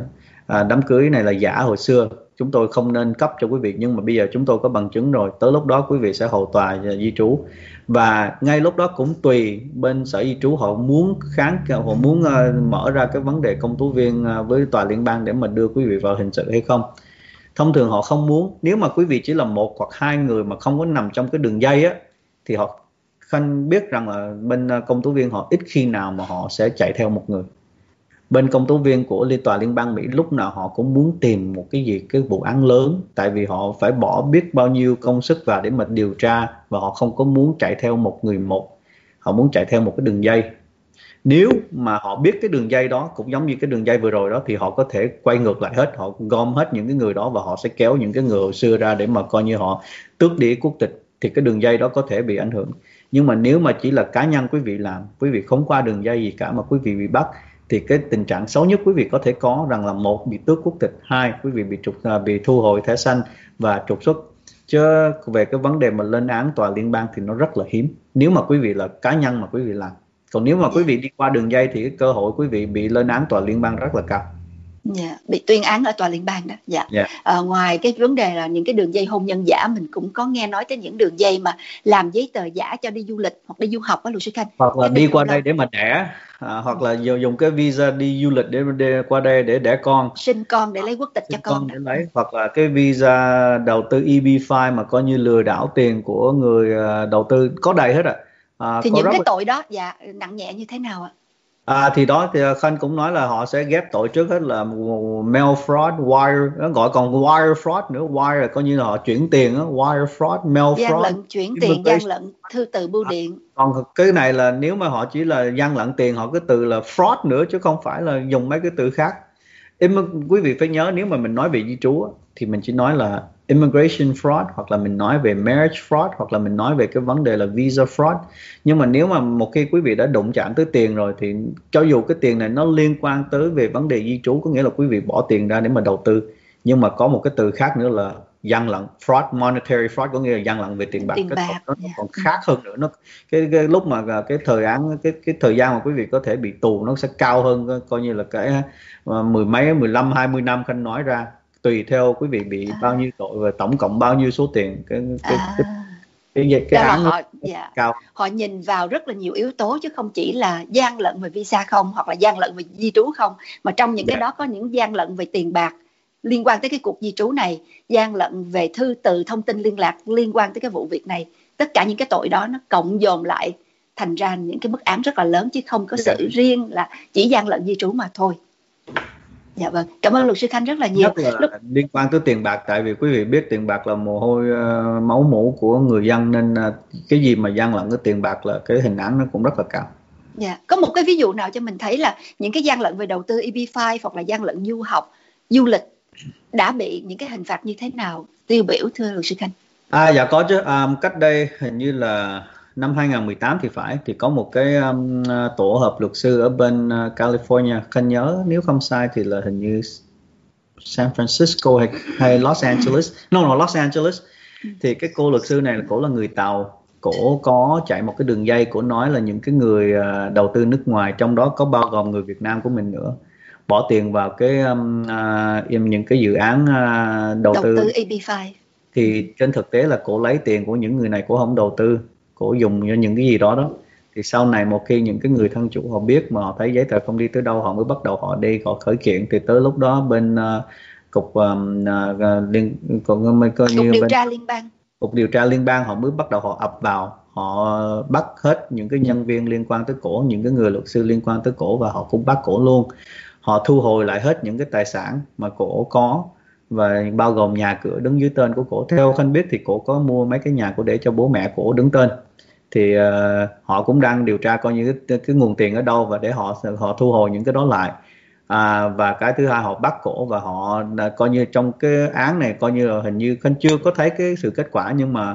uh, đám cưới này là giả hồi xưa, chúng tôi không nên cấp cho quý vị, nhưng mà bây giờ chúng tôi có bằng chứng rồi, tới lúc đó quý vị sẽ hầu tòa di trú. Và ngay lúc đó cũng tùy bên sở di trú, họ muốn kháng, họ muốn uh, mở ra cái vấn đề công tố viên uh, với tòa liên bang để mà đưa quý vị vào hình sự hay không. Thông thường họ không muốn. Nếu mà quý vị chỉ là một hoặc hai người mà không có nằm trong cái đường dây á, thì họ Khanh biết rằng là bên công tố viên họ ít khi nào mà họ sẽ chạy theo một người. Bên công tố viên của liên tòa liên bang Mỹ lúc nào họ cũng muốn tìm một cái gì, cái vụ án lớn, tại vì họ phải bỏ biết bao nhiêu công sức vào để mà điều tra, và họ không có muốn chạy theo một người một, họ muốn chạy theo một cái đường dây. Nếu mà họ biết cái đường dây đó cũng giống như cái đường dây vừa rồi đó, thì họ có thể quay ngược lại hết, họ gom hết những cái người đó và họ sẽ kéo những cái người hồi xưa ra để mà coi như họ tước đi quốc tịch, thì cái đường dây đó có thể bị ảnh hưởng. Nhưng mà nếu mà chỉ là cá nhân quý vị làm, quý vị không qua đường dây gì cả mà quý vị bị bắt, thì cái tình trạng xấu nhất quý vị có thể có rằng là một, bị tước quốc tịch, hai, quý vị bị trục bị thu hồi thẻ xanh và trục xuất. Chứ về cái vấn đề mà lên án tòa liên bang thì nó rất là hiếm, nếu mà quý vị là cá nhân mà quý vị làm. Còn nếu mà quý vị đi qua đường dây thì cái cơ hội quý vị bị lên án tòa liên bang rất là cao. Dạ, bị tuyên án ở tòa liên bang đó. Dạ. Yeah. À, ngoài cái vấn đề là những cái đường dây hôn nhân giả, mình cũng có nghe nói tới những đường dây mà làm giấy tờ giả cho đi du lịch hoặc đi du học á, luật sư Khanh. Hoặc là đi qua đây để mà đẻ, à, hoặc là dùng cái visa đi du lịch để, để qua đây để đẻ con, sinh con để lấy quốc tịch sinh cho con, con để lấy, hoặc là cái visa đầu tư E B năm mà coi như lừa đảo tiền của người đầu tư, có đầy hết ạ. À. Thì những cái là... tội đó dạ nặng nhẹ như thế nào ạ? À, thì đó thì Khanh cũng nói là họ sẽ ghép tội trước hết là mail fraud, wire, nó gọi còn wire fraud nữa. Wire là coi như là họ chuyển tiền đó, wire fraud, mail gian fraud, lận chuyển tiền, gian lận thư từ bưu điện. À, còn cái này là nếu mà họ chỉ là gian lận tiền, họ cái từ là fraud nữa chứ không phải là dùng mấy cái từ khác. Quý vị phải nhớ, nếu mà mình nói về di trú thì mình chỉ nói là immigration fraud, hoặc là mình nói về marriage fraud, hoặc là mình nói về cái vấn đề là visa fraud. Nhưng mà nếu mà một khi quý vị đã đụng chạm tới tiền rồi, thì cho dù cái tiền này nó liên quan tới về vấn đề di trú, có nghĩa là quý vị bỏ tiền ra để mà đầu tư, nhưng mà có một cái từ khác nữa là gian lận, fraud, monetary fraud, có nghĩa là gian lận về tiền bạc. Tiền cái bạc nó, nó còn khác hơn nữa. Nó cái, cái lúc mà cái thời án cái cái thời gian mà quý vị có thể bị tù nó sẽ cao hơn, coi như là cái mười mấy, mười lăm, hai mươi năm Khanh nói ra, tùy theo quý vị bị à. bao nhiêu tội và tổng cộng bao nhiêu số tiền. Cái cái à. cái, cái, cái, cái án họ dạ, cao. Họ nhìn vào rất là nhiều yếu tố chứ không chỉ là gian lận về visa không, hoặc là gian lận về di trú không, mà trong những yeah. cái đó có những gian lận về tiền bạc liên quan tới cái cuộc di trú này, gian lận về thư từ thông tin liên lạc liên quan tới cái vụ việc này. Tất cả những cái tội đó nó cộng dồn lại thành ra những cái mức án rất là lớn, chứ không có yeah. sự riêng là chỉ gian lận di trú mà thôi. Dạ vâng, cảm ơn luật sư Khanh rất là nhiều. Nhất là Lúc... liên quan tới tiền bạc, tại vì quý vị biết tiền bạc là mồ hôi uh, máu mủ của người dân, nên uh, cái gì mà gian lận cái tiền bạc là cái hình án nó cũng rất là cao. Dạ, có một cái ví dụ nào cho mình thấy là những cái gian lận về đầu tư E B năm hoặc là gian lận du học, du lịch đã bị những cái hình phạt như thế nào tiêu biểu thưa luật sư Khanh? À dạ có chứ, à, cách đây hình như là năm hai không một tám thì phải, thì có một cái um, tổ hợp luật sư ở bên uh, California, Khanh nhớ nếu không sai thì là hình như San Francisco hay, hay Los Angeles, no, no Los Angeles. Thì cái cô luật sư này là cổ là người Tàu, cổ có chạy một cái đường dây, cổ nói là những cái người uh, đầu tư nước ngoài, trong đó có bao gồm người Việt Nam của mình nữa, bỏ tiền vào cái um, uh, những cái dự án uh, đầu, đầu tư, tư E B năm. Thì trên thực tế là cổ lấy tiền của những người này, cổ không đầu tư, cổ dùng cho những cái gì đó đó. Thì sau này một khi những cái người thân chủ họ biết mà họ thấy giấy tờ không đi tới đâu, họ mới bắt đầu họ đi, họ khởi kiện. Thì tới lúc đó bên uh, cục um, uh, liên cục, coi như cục điều bên, tra liên bang cục điều tra liên bang họ mới bắt đầu họ ập vào, họ bắt hết những cái nhân viên liên quan tới cổ, những cái người luật sư liên quan tới cổ, và họ cũng bắt cổ luôn. Họ thu hồi lại hết những cái tài sản mà cổ có, và bao gồm nhà cửa đứng dưới tên của cổ. Theo Khanh biết thì cổ có mua mấy cái nhà cổ để cho bố mẹ cổ đứng tên. Thì uh, họ cũng đang điều tra coi như cái, cái nguồn tiền ở đâu, và để họ họ thu hồi những cái đó lại. À, và cái thứ hai, họ bắt cổ, và họ coi như trong cái án này coi như là hình như Khanh chưa có thấy cái sự kết quả, nhưng mà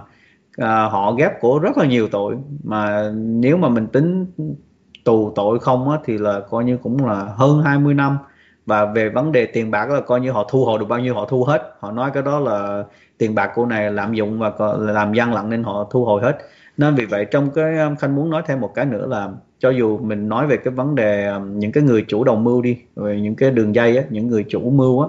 à, họ ghép của rất là nhiều tội, mà nếu mà mình tính tù tội không á, thì là coi như cũng là hơn hai mươi năm. Và về vấn đề tiền bạc là coi như họ thu hồi được bao nhiêu họ thu hết, họ nói cái đó là tiền bạc cô này lạm dụng và làm gian lận nên họ thu hồi hết. Nên vì vậy trong cái um, Khanh muốn nói thêm một cái nữa là cho dù mình nói về cái vấn đề um, những cái người chủ đầu mưu đi, về những cái đường dây á, những người chủ mưu á,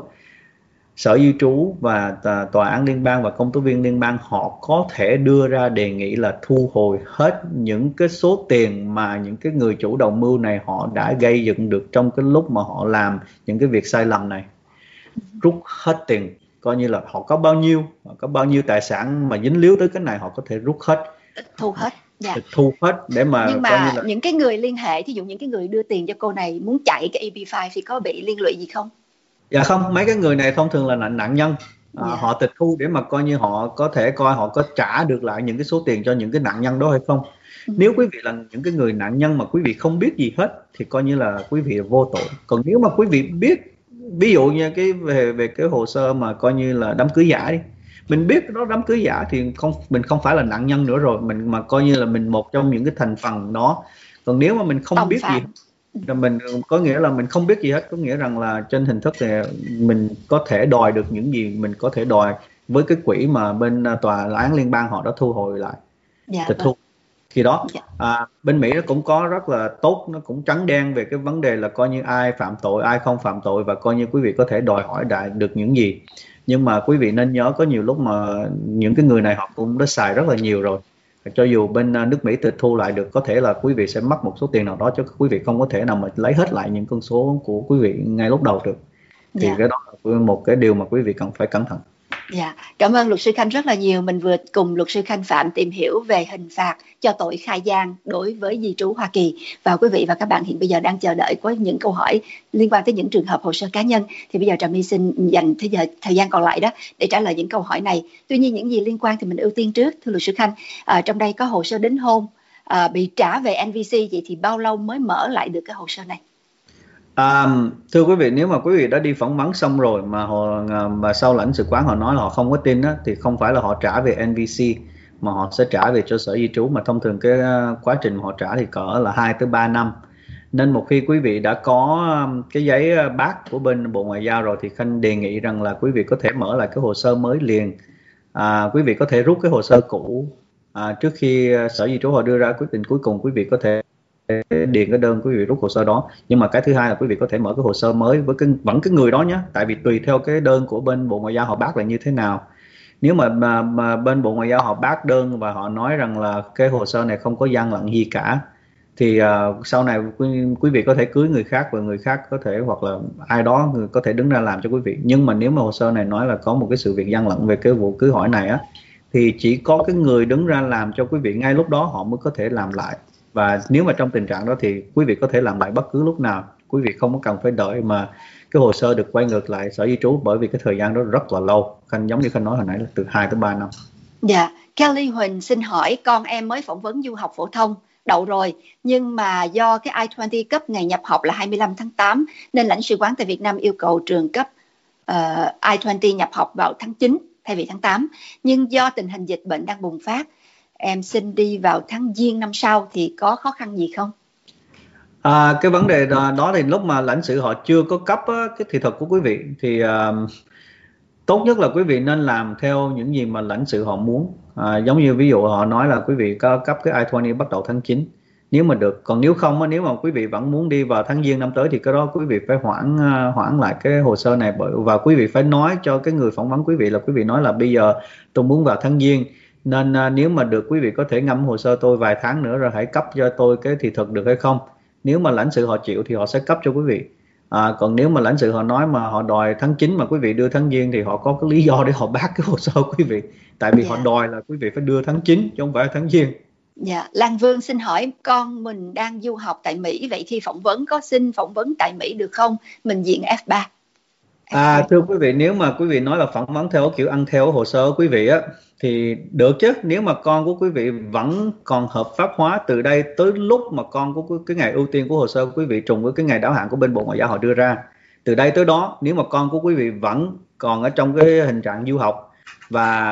Sở Di trú và Tòa án Liên bang và Công tố viên Liên bang họ có thể đưa ra đề nghị là thu hồi hết những cái số tiền mà những cái người chủ đầu mưu này họ đã gây dựng được trong cái lúc mà họ làm những cái việc sai lầm này. Rút hết tiền, coi như là họ có bao nhiêu, họ có bao nhiêu tài sản mà dính líu tới cái này họ có thể rút hết, thu hết. Dạ. thu hết để mà nhưng mà coi như là... những cái người liên hệ, thí dụ những cái người đưa tiền cho cô này muốn chạy cái E B năm thì có bị liên lụy gì không? Dạ không, mấy cái người này thông thường là nạn, nạn nhân. À, Dạ. họ tịch thu để mà coi như họ có thể coi họ có trả được lại những cái số tiền cho những cái nạn nhân đó hay không. Ừ. Nếu quý vị là những cái người nạn nhân mà quý vị không biết gì hết thì coi như là quý vị là vô tội. Còn nếu mà quý vị biết, ví dụ như cái về về cái hồ sơ mà coi như là đám cưới giả đi, mình biết đó đám cưới giả thì không, mình không phải là nạn nhân nữa rồi, mình mà coi như là mình một trong những cái thành phần đó. Còn nếu mà mình không Tổng biết phạm. gì rồi mình có nghĩa là mình không biết gì hết, có nghĩa rằng là trên hình thức thì mình có thể đòi được những gì mình có thể đòi với cái quỹ mà bên tòa án liên bang họ đã thu hồi lại. Dạ, tịch thu. Khi đó dạ. à, bên Mỹ nó cũng có rất là tốt, nó cũng trắng đen về cái vấn đề là coi như ai phạm tội ai không phạm tội và coi như quý vị có thể đòi hỏi lại được những gì. Nhưng mà quý vị nên nhớ có nhiều lúc mà những cái người này họ cũng đã xài rất là nhiều rồi. Cho dù bên nước Mỹ tịch thu lại được, có thể là quý vị sẽ mất một số tiền nào đó, chứ quý vị không có thể nào mà lấy hết lại những con số của quý vị ngay lúc đầu được. Thì dạ. cái đó là một cái điều mà quý vị cần phải cẩn thận. Dạ, cảm ơn luật sư Khanh rất là nhiều. Mình vừa cùng luật sư Khanh Phạm tìm hiểu về hình phạt cho tội khai gian đối với di trú Hoa Kỳ. Và quý vị và các bạn hiện bây giờ đang chờ đợi có những câu hỏi liên quan tới những trường hợp hồ sơ cá nhân. Thì bây giờ Trà My xin dành thời, giờ, thời gian còn lại đó để trả lời những câu hỏi này. Tuy nhiên những gì liên quan thì mình ưu tiên trước. Thưa luật sư Khanh, à, trong đây có hồ sơ đính hôn à, bị trả về en vê xê, vậy thì bao lâu mới mở lại được cái hồ sơ này? À, thưa quý vị, nếu mà quý vị đã đi phỏng vấn xong rồi mà họ mà sau lãnh sự quán họ nói là họ không có tin á, thì không phải là họ trả về en vê xê mà họ sẽ trả về cho sở di trú, mà thông thường cái quá trình họ trả thì cỡ là hai tới ba năm. Nên một khi quý vị đã có cái giấy bác của bên Bộ Ngoại giao rồi thì Khanh đề nghị rằng là quý vị có thể mở lại cái hồ sơ mới liền. À, quý vị có thể rút cái hồ sơ cũ à, trước khi sở di trú họ đưa ra quyết định cuối cùng, quý vị có thể điền cái đơn quý vị rút hồ sơ đó. Nhưng mà cái thứ hai là quý vị có thể mở cái hồ sơ mới với cái vẫn cái người đó nhé, tại vì tùy theo cái đơn của bên Bộ Ngoại giao họ bác là như thế nào. Nếu mà, mà, mà bên Bộ Ngoại giao họ bác đơn và họ nói rằng là cái hồ sơ này không có gian lận gì cả thì uh, sau này quý, quý vị có thể cưới người khác và người khác có thể hoặc là ai đó người có thể đứng ra làm cho quý vị. Nhưng mà nếu mà hồ sơ này nói là có một cái sự việc gian lận về cái vụ cưới hỏi này á, thì chỉ có cái người đứng ra làm cho quý vị ngay lúc đó họ mới có thể làm lại. Và nếu mà trong tình trạng đó thì quý vị có thể làm lại bất cứ lúc nào, quý vị không có cần phải đợi mà cái hồ sơ được quay ngược lại sở di trú, bởi vì cái thời gian đó rất là lâu. Khanh giống như Khanh nói hồi nãy là từ hai tới ba năm. Dạ, Kelly Huỳnh xin hỏi, con em mới phỏng vấn du học phổ thông, đậu rồi, nhưng mà do cái I hai mươi cấp ngày nhập học là hai mươi lăm tháng tám nên lãnh sự quán tại Việt Nam yêu cầu trường cấp uh, I hai mươi nhập học vào tháng chín thay vì tháng tám. Nhưng do tình hình dịch bệnh đang bùng phát, em xin đi vào tháng Giêng năm sau thì có khó khăn gì không? À, cái vấn đề đó, đó thì lúc mà lãnh sự họ chưa có cấp á, cái thị thực của quý vị thì uh, tốt nhất là quý vị nên làm theo những gì mà lãnh sự họ muốn. À, giống như ví dụ họ nói là quý vị có cấp cái I hai mươi bắt đầu tháng chín nếu mà được. Còn nếu không, nếu mà quý vị vẫn muốn đi vào tháng Giêng năm tới thì cái đó quý vị phải hoãn hoãn lại cái hồ sơ này, và quý vị phải nói cho cái người phỏng vấn quý vị là quý vị nói là bây giờ tôi muốn vào tháng Giêng, nên nếu mà được quý vị có thể ngâm hồ sơ tôi vài tháng nữa rồi hãy cấp cho tôi cái thị thực được hay không. Nếu mà lãnh sự họ chịu thì họ sẽ cấp cho quý vị. À, còn nếu mà lãnh sự họ nói mà họ đòi tháng chín mà quý vị đưa tháng Giêng thì họ có cái lý do để họ bác cái hồ sơ quý vị, tại vì yeah. họ đòi là quý vị phải đưa tháng chín chứ không phải tháng Giêng. Dạ, yeah. Lan Vương xin hỏi, con mình đang du học tại Mỹ, vậy khi phỏng vấn có xin phỏng vấn tại Mỹ được không? Mình diện F ba. À, thưa quý vị, nếu mà quý vị nói là phỏng vấn theo kiểu ăn theo hồ sơ của quý vị á thì được chứ. Nếu mà con của quý vị vẫn còn hợp pháp hóa từ đây tới lúc mà con của cái ngày ưu tiên của hồ sơ của quý vị trùng với cái ngày đáo hạn của bên Bộ Ngoại giao họ đưa ra, từ đây tới đó nếu mà con của quý vị vẫn còn ở trong cái hình trạng du học và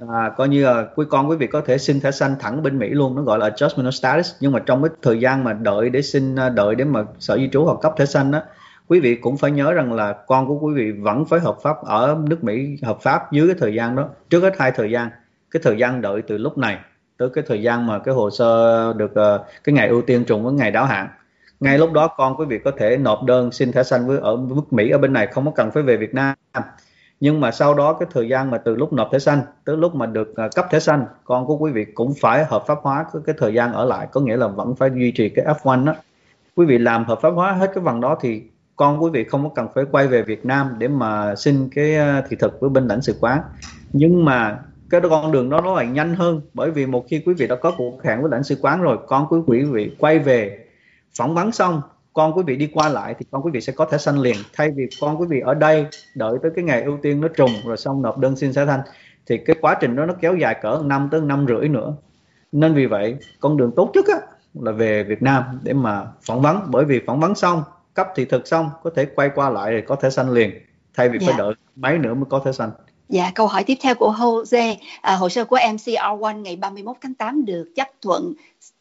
À, coi như là quý con quý vị có thể xin thẻ xanh thẳng bên Mỹ luôn, nó gọi là adjustment of status. Nhưng mà trong cái thời gian mà đợi để xin đợi để mà sở di trú hoặc cấp thẻ xanh á, quý vị cũng phải nhớ rằng là con của quý vị vẫn phải hợp pháp ở nước Mỹ hợp pháp dưới cái thời gian đó. Trước hết hai thời gian, cái thời gian đợi từ lúc này tới cái thời gian mà cái hồ sơ được uh, cái ngày ưu tiên trùng với ngày đáo hạn, ngay lúc đó con quý vị có thể nộp đơn xin thẻ xanh với ở nước Mỹ ở bên này, không có cần phải về Việt Nam. Nhưng mà sau đó cái thời gian mà từ lúc nộp thẻ xanh tới lúc mà được uh, cấp thẻ xanh, con của quý vị cũng phải hợp pháp hóa cái, cái thời gian ở lại, có nghĩa là vẫn phải duy trì cái F một đó. Quý vị làm hợp pháp hóa hết cái phần đó thì con quý vị không có cần phải quay về Việt Nam để mà xin cái thị thực với bên lãnh sự quán. Nhưng mà cái con đường đó nó lại nhanh hơn, bởi vì một khi quý vị đã có cuộc hẹn với lãnh sự quán rồi, con quý vị quay về phỏng vấn xong, con quý vị đi qua lại thì con quý vị sẽ có thẻ xanh liền, thay vì con quý vị ở đây đợi tới cái ngày ưu tiên nó trùng rồi xong nộp đơn xin thẻ xanh thì cái quá trình đó nó kéo dài cỡ năm tới năm rưỡi nữa. Nên vì vậy con đường tốt nhất á là về Việt Nam để mà phỏng vấn, bởi vì phỏng vấn xong, cấp thị thực xong có thể quay qua lại rồi có thẻ xanh liền, thay vì dạ. phải đợi mấy nữa mới có thẻ xanh. Dạ, câu hỏi tiếp theo của Jose, à, hồ sơ của em xê rờ một ngày ba mươi mốt tháng tám được chấp thuận.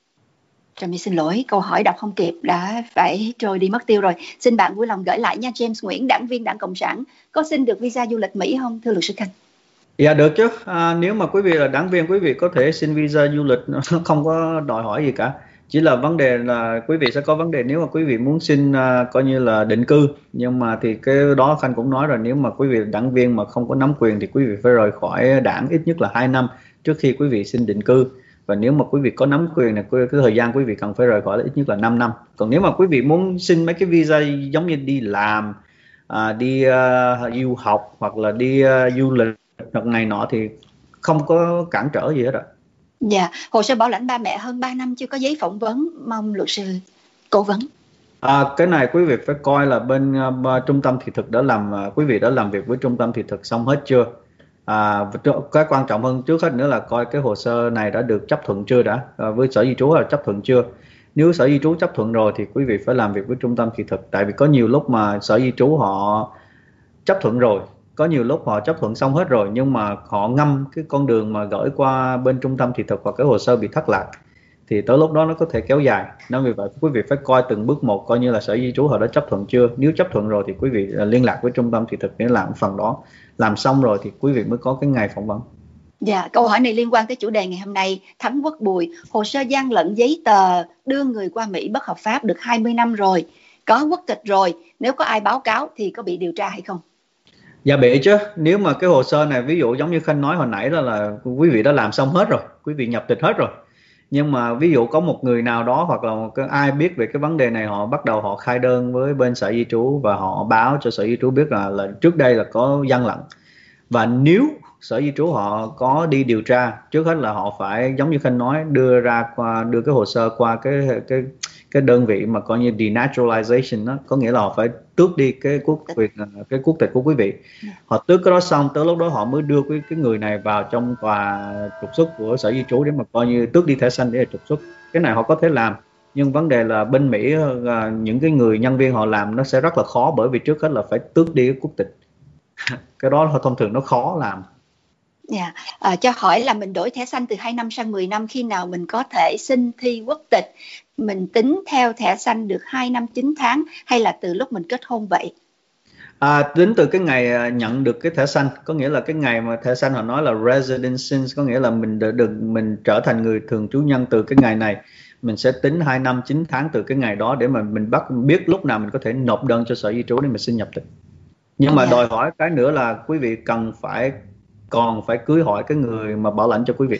Trà My xin lỗi, câu hỏi đọc không kịp đã phải trôi đi mất tiêu rồi. Xin bạn vui lòng gửi lại nha. James Nguyễn, đảng viên Đảng Cộng sản, có xin được visa du lịch Mỹ không, thưa luật sư Khanh? Dạ được chứ, à, nếu mà quý vị là đảng viên, quý vị có thể xin visa du lịch, không có đòi hỏi gì cả. Chỉ là vấn đề là quý vị sẽ có vấn đề nếu mà quý vị muốn xin uh, coi như là định cư. Nhưng mà thì cái đó Khanh cũng nói rồi, nếu mà quý vị là đảng viên mà không có nắm quyền thì quý vị phải rời khỏi đảng ít nhất là hai năm trước khi quý vị xin định cư. Và nếu mà quý vị có nắm quyền này, cái thời gian quý vị cần phải rời khỏi là ít nhất là năm năm. Còn nếu mà quý vị muốn xin mấy cái visa giống như đi làm, à, đi uh, du học hoặc là đi uh, du lịch hoặc này nọ thì không có cản trở gì hết ạ. Dạ, hồ sơ bảo lãnh ba mẹ hơn ba năm chưa có giấy phỏng vấn, mong luật sư cố vấn. À, cái này quý vị phải coi là bên uh, trung tâm thị thực đã làm, uh, quý vị đã làm việc với trung tâm thị thực xong hết chưa. À, cái quan trọng hơn trước hết nữa là coi cái hồ sơ này đã được chấp thuận chưa đã, à, với sở di trú là chấp thuận chưa. Nếu sở di trú chấp thuận rồi thì quý vị phải làm việc với trung tâm thị thực, tại vì có nhiều lúc mà sở di trú họ chấp thuận rồi, có nhiều lúc họ chấp thuận xong hết rồi nhưng mà họ ngâm cái con đường mà gửi qua bên trung tâm thị thực hoặc cái hồ sơ bị thất lạc thì tới lúc đó nó có thể kéo dài. Nên vì vậy quý vị phải coi từng bước một, coi như là sở di trú họ đã chấp thuận chưa. Nếu chấp thuận rồi thì quý vị liên lạc với trung tâm thị thực để làm phần đó, làm xong rồi thì quý vị mới có cái ngày phỏng vấn. Dạ, câu hỏi này liên quan tới chủ đề ngày hôm nay. Thắng Quốc Bùi, hồ sơ gian lận giấy tờ đưa người qua Mỹ bất hợp pháp được hai mươi năm rồi, có quốc tịch rồi, nếu có ai báo cáo thì có bị điều tra hay không? Dạ bị chứ, nếu mà cái hồ sơ này ví dụ giống như Khanh nói hồi nãy đó là quý vị đã làm xong hết rồi, quý vị nhập tịch hết rồi. Nhưng mà ví dụ có một người nào đó hoặc là một cái ai biết về cái vấn đề này, họ bắt đầu họ khai đơn với bên sở di trú và họ báo cho sở di trú biết là, là trước đây là có gian lận. Và nếu sở di trú họ có đi điều tra, trước hết là họ phải giống như Khanh nói đưa ra qua đưa cái hồ sơ qua cái cái cái đơn vị mà coi như denaturalization đó, có nghĩa là họ phải tước đi cái quốc tịch cái quốc tịch của quý vị. Họ tước cái đó xong tới lúc đó họ mới đưa cái cái người này vào trong tòa trục xuất của sở di trú để mà coi như tước đi thẻ xanh để trục xuất. Cái này họ có thể làm, nhưng vấn đề là bên Mỹ những cái người nhân viên họ làm nó sẽ rất là khó, bởi vì trước hết là phải tước đi cái quốc tịch. Cái đó thông thường nó khó làm. Yeah. À, cho hỏi là mình đổi thẻ xanh từ hai năm sang mười năm, khi nào mình có thể xin thi quốc tịch? Mình tính theo thẻ xanh được hai năm chín tháng hay là từ lúc mình kết hôn vậy? À, tính từ cái ngày nhận được cái thẻ xanh, có nghĩa là cái ngày mà thẻ xanh họ nói là resident since, có nghĩa là mình được, được mình trở thành người thường trú nhân từ cái ngày này. Mình sẽ tính hai năm chín tháng từ cái ngày đó để mà mình bắt biết lúc nào mình có thể nộp đơn cho sở di trú để mình xin nhập tịch. Nhưng mà đòi hỏi cái nữa là quý vị cần phải còn phải cưới hỏi cái người mà bảo lãnh cho quý vị,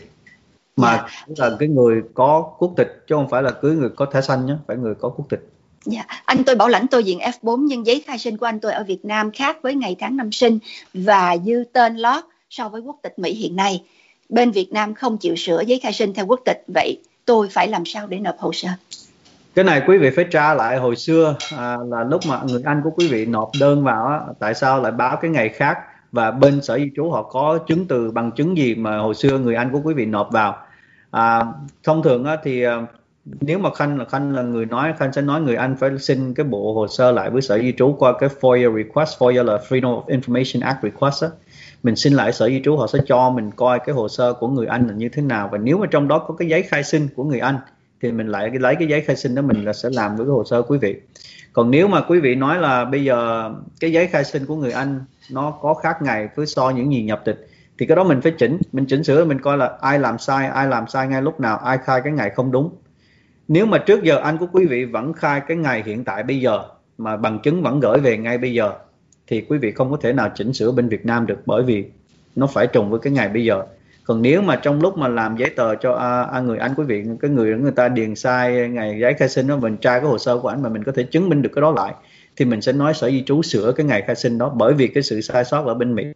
mà yeah. là cái người có quốc tịch chứ không phải là cưới người có thẻ xanh nhé, phải người có quốc tịch. Dạ, anh tôi bảo lãnh tôi diện F bốn nhưng giấy khai sinh của anh tôi ở Việt Nam khác với ngày tháng năm sinh và dư tên lót so với quốc tịch Mỹ hiện nay. Bên Việt Nam không chịu sửa giấy khai sinh theo quốc tịch, vậy tôi phải làm sao để nộp hồ sơ? Cái này quý vị phải tra lại hồi xưa à, là lúc mà người anh của quý vị nộp đơn vào á, tại sao lại báo cái ngày khác, và bên sở di trú họ có chứng từ bằng chứng gì mà hồi xưa người anh của quý vị nộp vào. À, thông thường á, thì nếu mà Khanh là Khanh là người nói, Khanh sẽ nói người Anh phải xin cái bộ hồ sơ lại với Sở Di trú qua cái FOIA request. FOIA là Freedom of Information Act request á. Mình xin lại Sở Di trú, họ sẽ cho mình coi cái hồ sơ của người Anh là như thế nào, và nếu mà trong đó có cái giấy khai sinh của người Anh thì mình lại lấy cái giấy khai sinh đó mình là sẽ làm với cái hồ sơ quý vị. Còn nếu mà quý vị nói là bây giờ cái giấy khai sinh của người Anh nó có khác ngày với so những gì nhập tịch, thì cái đó mình phải chỉnh, mình chỉnh sửa, mình coi là ai làm sai, ai làm sai ngay lúc nào, ai khai cái ngày không đúng. Nếu mà trước giờ anh của quý vị vẫn khai cái ngày hiện tại bây giờ mà bằng chứng vẫn gửi về ngay bây giờ, thì quý vị không có thể nào chỉnh sửa bên Việt Nam được, bởi vì nó phải trùng với cái ngày bây giờ. Còn nếu mà trong lúc mà làm giấy tờ cho à, à, người anh quý vị, cái người người ta điền sai ngày giấy khai sinh đó, mình tra cái hồ sơ của anh mà mình có thể chứng minh được cái đó lại, thì mình sẽ nói Sở Di trú sửa cái ngày khai sinh đó, bởi vì cái sự sai sót ở bên Mỹ.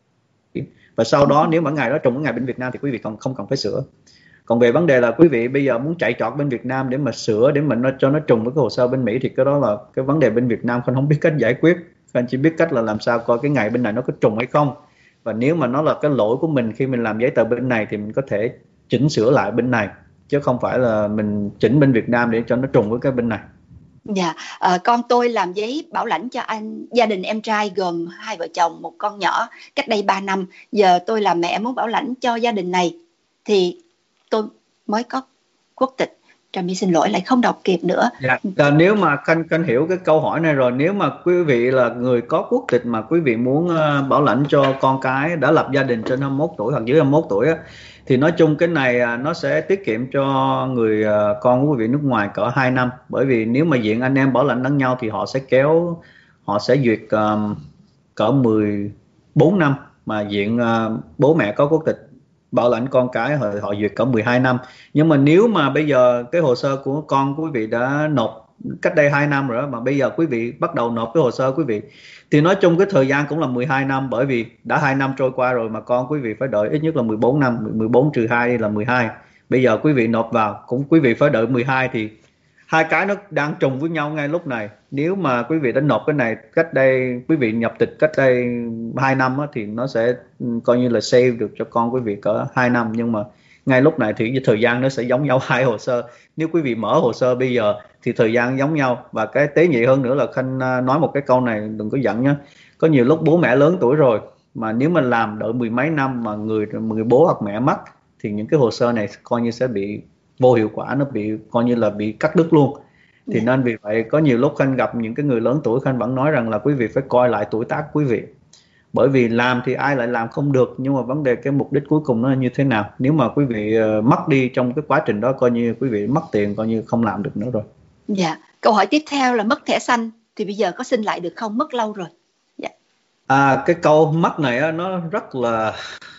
Và sau đó nếu mà ngày đó trùng với ngày bên Việt Nam thì quý vị không không cần phải sửa. Còn về vấn đề là quý vị bây giờ muốn chạy trọt bên Việt Nam để mà sửa, để mà nó cho nó trùng với cái hồ sơ bên Mỹ, thì cái đó là cái vấn đề bên Việt Nam, Khanh không biết cách giải quyết. Khanh chỉ biết cách là làm sao coi cái ngày bên này nó có trùng hay không, và nếu mà nó là cái lỗi của mình khi mình làm giấy tờ bên này thì mình có thể chỉnh sửa lại bên này, chứ không phải là mình chỉnh bên Việt Nam để cho nó trùng với cái bên này. Dạ, à, con tôi làm giấy bảo lãnh cho anh gia đình em trai gồm hai vợ chồng một con nhỏ cách đây ba năm. Giờ tôi là mẹ muốn bảo lãnh cho gia đình này thì tôi mới có quốc tịch. Trà My xin lỗi lại không đọc kịp nữa. Dạ. À, nếu mà Khanh Khanh hiểu cái câu hỏi này rồi, nếu mà quý vị là người có quốc tịch mà quý vị muốn uh, bảo lãnh cho con cái đã lập gia đình trên hai mươi mốt tuổi hoặc dưới hai mươi mốt tuổi á, thì nói chung cái này uh, nó sẽ tiết kiệm cho người uh, con của quý vị nước ngoài cỡ hai năm. Bởi vì nếu mà diện anh em bảo lãnh lẫn nhau thì họ sẽ kéo, họ sẽ duyệt um, cỡ mười bốn năm, mà diện uh, bố mẹ có quốc tịch bảo lãnh con cái họ, họ duyệt cỡ mười hai năm. Nhưng mà nếu mà bây giờ cái hồ sơ của con của quý vị đã nộp cách đây hai năm rồi đó, mà bây giờ quý vị bắt đầu nộp cái hồ sơ quý vị, thì nói chung cái thời gian cũng là mười hai năm, bởi vì đã hai năm trôi qua rồi mà con quý vị phải đợi ít nhất là mười bốn năm, mười bốn trừ hai là mười hai. Bây giờ quý vị nộp vào cũng quý vị phải đợi mười hai, thì hai cái nó đang trùng với nhau ngay lúc này. Nếu mà quý vị đã nộp cái này cách đây, quý vị nhập tịch cách đây hai năm á, thì nó sẽ coi như là save được cho con quý vị cỡ hai năm. Nhưng mà ngay lúc này thì thời gian nó sẽ giống nhau hai hồ sơ. Nếu quý vị mở hồ sơ bây giờ thì thời gian giống nhau. Và cái tế nhị hơn nữa là Khanh nói một cái câu này đừng có giận nhé. Có nhiều lúc bố mẹ lớn tuổi rồi mà nếu mà làm đợi mười mấy năm mà người người bố hoặc mẹ mất, thì những cái hồ sơ này coi như sẽ bị vô hiệu quả, nó bị coi như là bị cắt đứt luôn. Thì nên vì vậy có nhiều lúc Khanh gặp những cái người lớn tuổi, Khanh vẫn nói rằng là quý vị phải coi lại tuổi tác quý vị. Bởi vì làm thì ai lại làm không được, nhưng mà vấn đề cái mục đích cuối cùng nó là như thế nào. Nếu mà quý vị uh, mất đi trong cái quá trình đó, coi như quý vị mất tiền, coi như không làm được nữa rồi. Dạ. Câu hỏi tiếp theo là mất thẻ xanh thì bây giờ có xin lại được không? Mất lâu rồi. Dạ. À, cái câu mất này á, nó rất là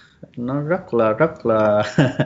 nó rất là rất là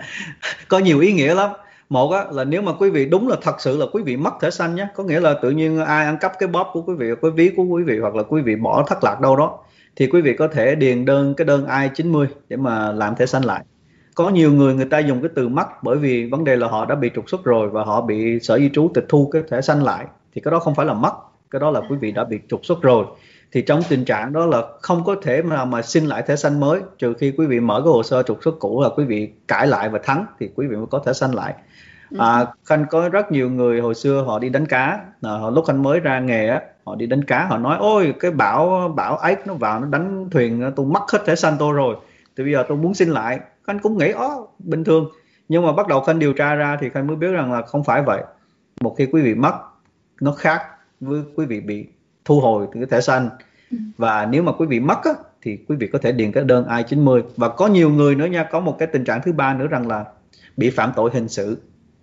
có nhiều ý nghĩa lắm. Một á, là nếu mà quý vị đúng là thật sự là quý vị mất thẻ xanh nhé, có nghĩa là tự nhiên ai ăn cắp cái bóp của quý vị, cái ví của quý vị, hoặc là quý vị bỏ thất lạc đâu đó, thì quý vị có thể điền đơn cái đơn I chín mươi để mà làm thẻ xanh lại. Có nhiều người người ta dùng cái từ mất bởi vì vấn đề là họ đã bị trục xuất rồi và họ bị Sở Di trú tịch thu cái thẻ xanh lại, thì cái đó không phải là mất, cái đó là quý vị đã bị trục xuất rồi. Thì trong tình trạng đó là không có thể mà mà xin lại thẻ xanh mới, trừ khi quý vị mở cái hồ sơ trục xuất cũ là quý vị cãi lại và thắng thì quý vị mới có thẻ xanh lại. À, Khanh có rất nhiều người hồi xưa họ đi đánh cá, à, lúc Khanh mới ra nghề á, họ đi đánh cá, họ nói ôi cái bão bão ếch nó vào nó đánh thuyền, tôi mất hết thẻ xanh tôi rồi, thì bây giờ tôi muốn xin lại. Khanh cũng nghĩ ó bình thường, nhưng mà bắt đầu Khanh điều tra ra thì Khanh mới biết rằng là không phải vậy. Một khi quý vị mất, nó khác với quý vị bị thu hồi cái thẻ xanh. Và nếu mà quý vị mất á, thì quý vị có thể điền cái đơn I chín mươi. Và có nhiều người nữa nha, có một cái tình trạng thứ ba nữa rằng là bị phạm tội hình sự.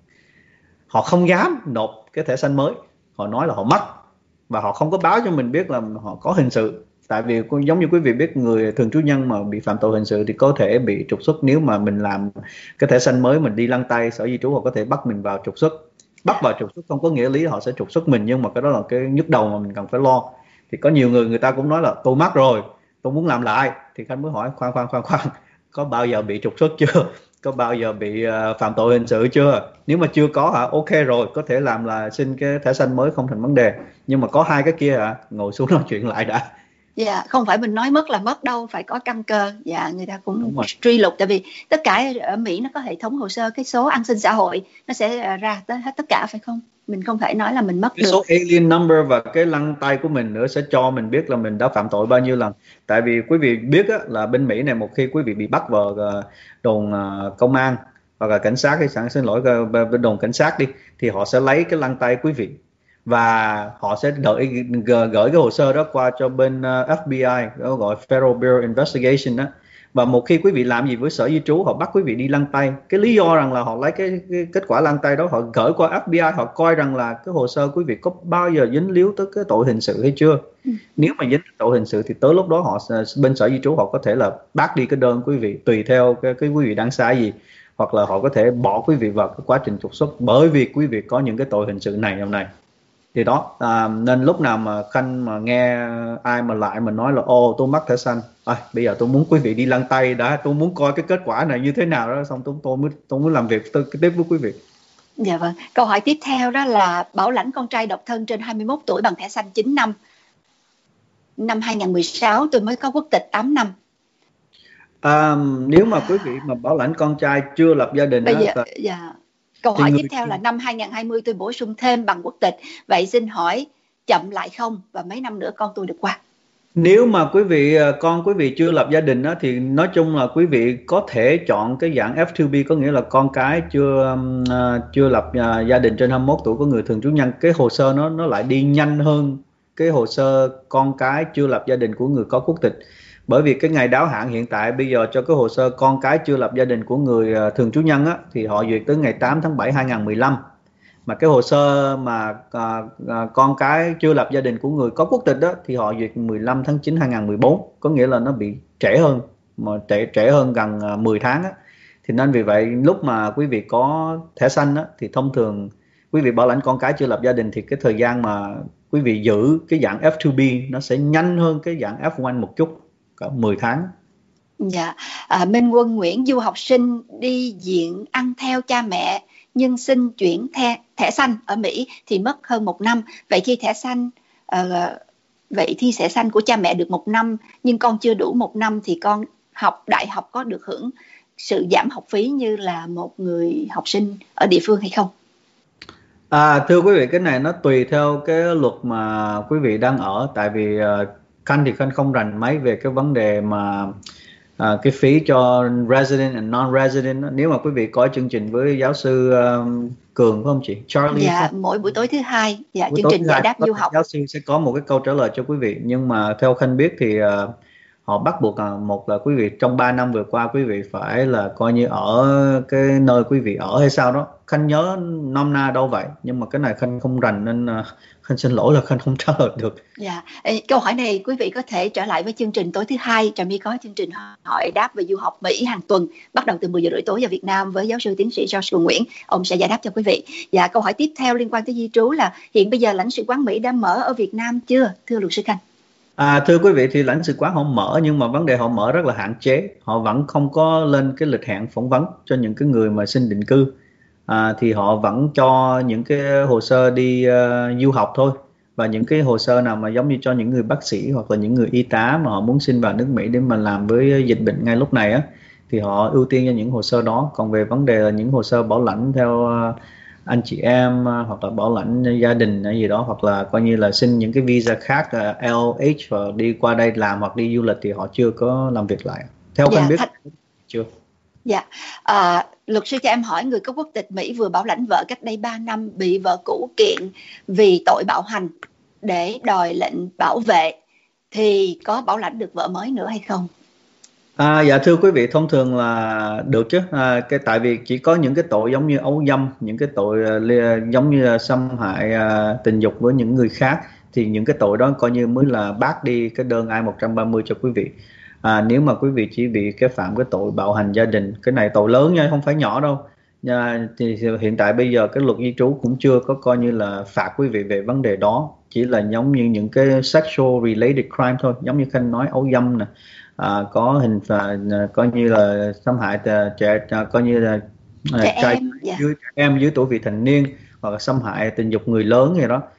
Họ không dám nộp cái thẻ xanh mới, họ nói là họ mất và họ không có báo cho mình biết là họ có hình sự. Tại vì giống như quý vị biết, người thường trú nhân mà bị phạm tội hình sự thì có thể bị trục xuất. Nếu mà mình làm cái thẻ xanh mới, mình đi lăn tay Sở Di trú, họ có thể bắt mình vào trục xuất. Bắt vào trục xuất không có nghĩa lý họ sẽ trục xuất mình, nhưng mà cái đó là cái nhức đầu mà mình cần phải lo. Thì có nhiều người người ta cũng nói là tôi mất rồi, tôi muốn làm lại. Thì Khanh mới hỏi khoan khoan khoan khoan có bao giờ bị trục xuất chưa? Có bao giờ bị uh, phạm tội hình sự chưa? Nếu mà chưa có hả, ok rồi, có thể làm là xin cái thẻ xanh mới, không thành vấn đề. Nhưng mà có hai cái kia hả, ngồi xuống nói chuyện lại đã. Dạ, không phải mình nói mất là mất đâu, phải có căn cơ. Dạ, người ta cũng truy lục, tại vì tất cả ở Mỹ nó có hệ thống hồ sơ, cái số an sinh xã hội nó sẽ ra tới hết tất cả, phải không? Mình không thể nói là mình mất cái được. Số alien number và cái lăng tay của mình nữa sẽ cho mình biết là mình đã phạm tội bao nhiêu lần. Tại vì quý vị biết á, là bên Mỹ này, một khi quý vị bị bắt vào uh, đồn uh, công an hoặc là cảnh sát, hay sẵn xin lỗi uh, bên đồn cảnh sát đi, thì họ sẽ lấy cái lăng tay quý vị và họ sẽ gửi gửi cái hồ sơ đó qua cho bên uh, F B I, đó gọi Federal Bureau Investigation đó. Và một khi quý vị làm gì với sở di trú, họ bắt quý vị đi lăn tay, cái lý do rằng là họ lấy cái, cái kết quả lăn tay đó, họ gửi qua F B I, họ coi rằng là cái hồ sơ quý vị có bao giờ dính líu tới cái tội hình sự hay chưa. ừ. Nếu mà dính tội hình sự thì tới lúc đó họ bên sở di trú họ có thể là bác đi cái đơn quý vị, tùy theo cái, cái quý vị đang sai gì, hoặc là họ có thể bỏ quý vị vào cái quá trình trục xuất, bởi vì quý vị có những cái tội hình sự này hôm nay. Thì đó, à, nên lúc nào mà Khanh mà nghe ai mà lại mà nói là ô tôi mắc thẻ xanh, à, bây giờ tôi muốn quý vị đi lăn tay đã, tôi muốn coi cái kết quả này như thế nào đó, xong tôi tôi mới tôi muốn làm việc tôi tiếp với quý vị. Dạ vâng. Câu hỏi tiếp theo đó là bảo lãnh con trai độc thân trên hai mươi mốt tuổi bằng thẻ xanh chín năm. Năm hai không một sáu tôi mới có quốc tịch tám năm. À, nếu mà quý vị mà bảo lãnh con trai chưa lập gia đình bây đó, giờ là... dạ. Câu hỏi tiếp theo là năm hai không hai không tôi bổ sung thêm bằng quốc tịch. Vậy xin hỏi chậm lại không, và mấy năm nữa con tôi được qua? Nếu mà quý vị con quý vị chưa lập gia đình đó, thì nói chung là quý vị có thể chọn cái dạng F two B, có nghĩa là con cái chưa uh, chưa lập uh, gia đình trên hai mươi mốt tuổi của người thường trú nhân. Cái hồ sơ nó nó lại đi nhanh hơn cái hồ sơ con cái chưa lập gia đình của người có quốc tịch. Bởi vì cái ngày đáo hạn hiện tại bây giờ cho cái hồ sơ con cái chưa lập gia đình của người uh, thường trú nhân á, thì họ duyệt tới ngày tám tháng bảy hai nghìn không trăm mười lăm. Mà cái hồ sơ mà à, à, con cái chưa lập gia đình của người có quốc tịch đó thì họ duyệt mười lăm tháng chín hai nghìn không trăm mười bốn, có nghĩa là nó bị trễ hơn, mà trễ trễ hơn gần à, mười tháng á. Thì nên vì vậy lúc mà quý vị có thẻ xanh á, thì thông thường quý vị bảo lãnh con cái chưa lập gia đình thì cái thời gian mà quý vị giữ cái dạng F two B nó sẽ nhanh hơn cái dạng F one một chút, cả mười tháng. Dạ, à, Minh Quân Nguyễn, du học sinh đi diện ăn theo cha mẹ nhưng xin chuyển thẻ, thẻ xanh ở Mỹ thì mất hơn một năm. Vậy khi thẻ xanh uh, vậy thì thẻ xanh của cha mẹ được một năm nhưng con chưa đủ một năm thì con học đại học có được hưởng sự giảm học phí như là một người học sinh ở địa phương hay không? À, thưa quý vị, cái này nó tùy theo cái luật mà quý vị đang ở. Tại vì uh, Khanh thì Khanh không rành mấy về cái vấn đề mà À, cái phí cho resident and non-resident. Nếu mà quý vị có chương trình với giáo sư um, Cường phải không chị? Charlie? Dạ, không? mỗi buổi tối thứ hai, dạ, chương trình giải đáp du học. Giáo sư sẽ có một cái câu trả lời cho quý vị. Nhưng mà theo Khanh biết thì uh, họ bắt buộc là một là quý vị trong ba năm vừa qua quý vị phải là coi như ở cái nơi quý vị ở hay sao đó. Khanh nhớ nôm na đâu vậy, nhưng mà cái này Khanh không rành nên uh, Khanh xin lỗi là Khanh không trả lời được. Dạ, câu hỏi này quý vị có thể trở lại với chương trình tối thứ hai. Trà My có chương trình hỏi đáp về du học Mỹ hàng tuần, bắt đầu từ mười giờ rưỡi tối giờ Việt Nam với giáo sư tiến sĩ George Cường Nguyễn. Ông sẽ giải đáp cho quý vị. Dạ, câu hỏi tiếp theo liên quan tới di trú là hiện bây giờ lãnh sự quán Mỹ đã mở ở Việt Nam chưa, thưa luật sư Khanh? À, thưa quý vị, thì lãnh sự quán họ mở, nhưng mà vấn đề họ mở rất là hạn chế. Họ vẫn không có lên cái lịch hẹn phỏng vấn cho những cái người mà xin định cư. À, thì họ vẫn cho những cái hồ sơ đi uh, du học thôi. Và những cái hồ sơ nào mà giống như cho những người bác sĩ hoặc là những người y tá mà họ muốn xin vào nước Mỹ để mà làm với dịch bệnh ngay lúc này á, thì họ ưu tiên cho những hồ sơ đó. Còn về vấn đề là những hồ sơ bảo lãnh theo uh, anh chị em uh, hoặc là bảo lãnh gia đình hay gì đó, hoặc là coi như là xin những cái visa khác, uh, L H và đi qua đây làm hoặc đi du lịch, thì họ chưa có làm việc lại. Theo dạ, Khanh biết thật... chưa? Dạ, à, luật sư cho em hỏi, người có quốc tịch Mỹ vừa bảo lãnh vợ cách đây ba năm bị vợ cũ kiện vì tội bạo hành để đòi lệnh bảo vệ thì có bảo lãnh được vợ mới nữa hay không? À, dạ thưa quý vị, thông thường là được chứ. À, cái tại vì chỉ có những cái tội giống như ấu dâm, những cái tội uh, giống như uh, xâm hại uh, tình dục với những người khác, thì những cái tội đó coi như mới là bác đi cái đơn I một ba không cho quý vị. À, nếu mà quý vị chỉ bị cái phạm cái tội bạo hành gia đình, cái này tội lớn nha, không phải nhỏ đâu. À, thì hiện tại bây giờ cái luật di trú cũng chưa có coi như là phạt quý vị về vấn đề đó, chỉ là giống như những cái sexual related crime thôi, giống như Khanh nói ấu dâm nè. À, có hình phạt coi như là xâm hại trẻ, coi như là trẻ trai em, dạ. dưới, trẻ em dưới tuổi vị thành niên, hoặc là xâm hại tình dục người lớn gì đó,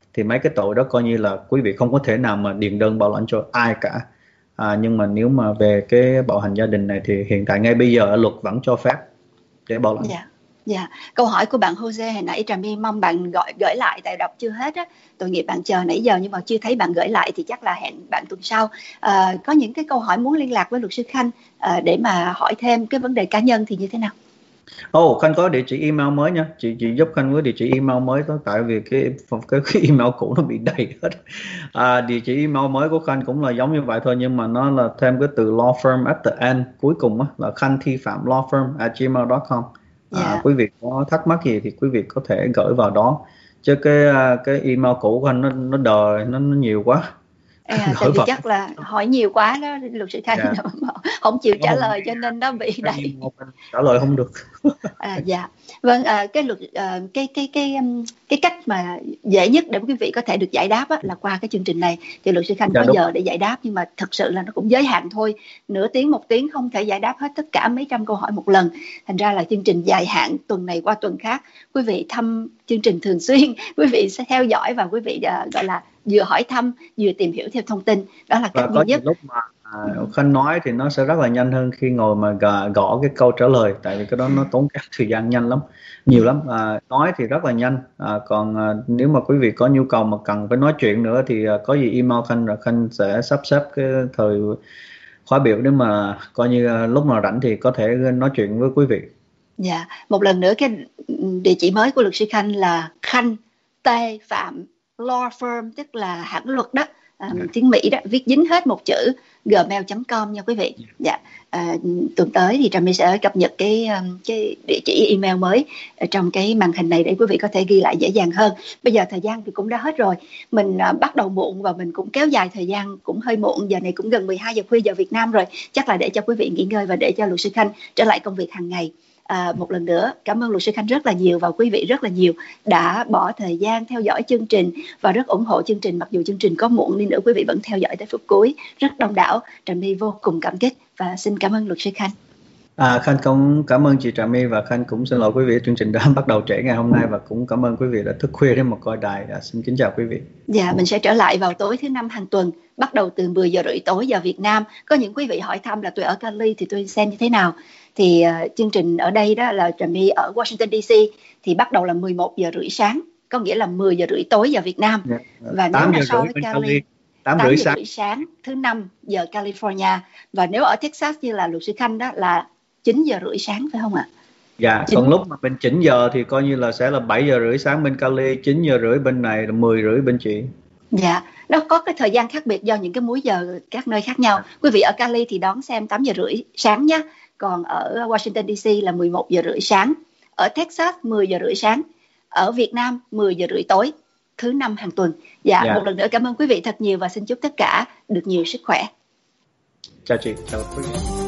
thì mấy cái tội đó coi như là quý vị không có thể nào mà điền đơn bảo lãnh cho ai cả. À, nhưng mà nếu mà về cái bạo hành gia đình này thì hiện tại ngay bây giờ luật vẫn cho phép để bảo lãnh. Dạ, dạ. Câu hỏi của bạn Jose hồi nãy Trà My mong bạn gọi gửi lại, tại đọc chưa hết á. Tội nghiệp bạn chờ nãy giờ nhưng mà chưa thấy bạn gửi lại thì chắc là hẹn bạn tuần sau. À, có những cái câu hỏi muốn liên lạc với luật sư Khanh à, để mà hỏi thêm cái vấn đề cá nhân thì như thế nào? Ồ, oh, Khanh có địa chỉ email mới nha. Chị chị giúp Khanh với địa chỉ email mới đó, tại vì cái cái, cái email cũ nó bị đầy hết. À, địa chỉ email mới của Khanh cũng là giống như vậy thôi, nhưng mà nó là thêm cái từ law firm at the end cuối cùng á, là khanh thi phạm law firm at gmail dot com. À, Dạ. quý vị có thắc mắc gì thì quý vị có thể gửi vào đó. Chứ cái cái email cũ của Khanh nó nó đời nó, nó nhiều quá. À, tại vì chắc là hỏi nhiều quá đó luật sư Khanh, yeah. không chịu trả lời cho nên nó bị đầy. Trả lời không được. À, dạ vâng, à, cái luật à, cái cái cái cái cách mà dễ nhất để quý vị có thể được giải đáp á, là qua cái chương trình này thì luật sư Khanh dạ, có đúng. giờ để giải đáp, nhưng mà thực sự là nó cũng giới hạn thôi, nửa tiếng một tiếng không thể giải đáp hết tất cả mấy trăm câu hỏi một lần, thành ra là chương trình dài hạn, tuần này qua tuần khác. Quý vị thăm chương trình thường xuyên, quý vị sẽ theo dõi và quý vị uh, gọi là vừa hỏi thăm vừa tìm hiểu thêm thông tin, đó là cách duy nhất. Lúc mà à, Khanh nói thì nó sẽ rất là nhanh hơn khi ngồi mà gõ, gõ cái câu trả lời, tại vì cái đó nó tốn các thời gian nhanh lắm, nhiều lắm. À, nói thì rất là nhanh, à, còn à, nếu mà quý vị có nhu cầu mà cần phải nói chuyện nữa thì à, có gì email Khanh rồi Khanh sẽ sắp xếp cái thời khóa biểu để mà coi như à, lúc nào rảnh thì có thể nói chuyện với quý vị. Dạ, một lần nữa cái địa chỉ mới của luật sư Khanh là Khanh T Phạm Law Firm, tức là hãng luật đó, à, tiếng Mỹ đó, viết dính hết một chữ gmail chấm com nha quý vị. Dạ, à, tuần tới thì Trà My sẽ cập nhật cái cái địa chỉ email mới ở trong cái màn hình này để quý vị có thể ghi lại dễ dàng hơn. Bây giờ thời gian thì cũng đã hết rồi, mình à, bắt đầu muộn và mình cũng kéo dài thời gian cũng hơi muộn, giờ này cũng gần mười hai giờ khuya giờ Việt Nam rồi, chắc là để cho quý vị nghỉ ngơi và để cho luật sư Khanh trở lại công việc hàng ngày. À, một lần nữa cảm ơn luật sư Khanh rất là nhiều và quý vị rất là nhiều đã bỏ thời gian theo dõi chương trình và rất ủng hộ chương trình, mặc dù chương trình có muộn đi nữa quý vị vẫn theo dõi tới phút cuối, rất đông đảo. Trà My vô cùng cảm kích và xin cảm ơn luật sư Khanh. À, Khanh cũng cảm ơn chị Trà My và Khanh cũng xin lỗi quý vị, chương trình đã bắt đầu trễ ngày hôm nay và cũng cảm ơn quý vị đã thức khuya để mà coi đài. À, xin kính chào quý vị. Dạ, mình sẽ trở lại vào tối thứ năm hàng tuần bắt đầu từ mười giờ rưỡi tối giờ Việt Nam. Có những quý vị hỏi thăm là tôi ở Cali thì tôi xem như thế nào, thì uh, chương trình ở đây đó là Trà My ở Washington đê xê thì bắt đầu là mười một giờ rưỡi sáng, có nghĩa là mười giờ rưỡi tối giờ Việt Nam. Yeah. Và nếu mà so với Cali, tám giờ rưỡi sáng thứ năm giờ California, và nếu ở Texas như là luật sư Khanh đó là chín giờ rưỡi sáng, phải không ạ? Dạ, chín... còn lúc mà bên chỉnh giờ thì coi như là sẽ là bảy giờ rưỡi sáng bên Cali, chín giờ rưỡi bên này, là mười rưỡi bên chị. Dạ, nó có cái thời gian khác biệt do những cái múi giờ các nơi khác nhau. Quý vị ở Cali thì đón xem tám giờ rưỡi sáng nhé. Còn ở Washington đê xê là mười một giờ rưỡi sáng. Ở Texas mười giờ rưỡi sáng. Ở Việt Nam mười giờ rưỡi tối, thứ năm hàng tuần. Dạ, dạ, một lần nữa cảm ơn quý vị thật nhiều và xin chúc tất cả được nhiều sức khỏe. Chào chị, chào quý vị.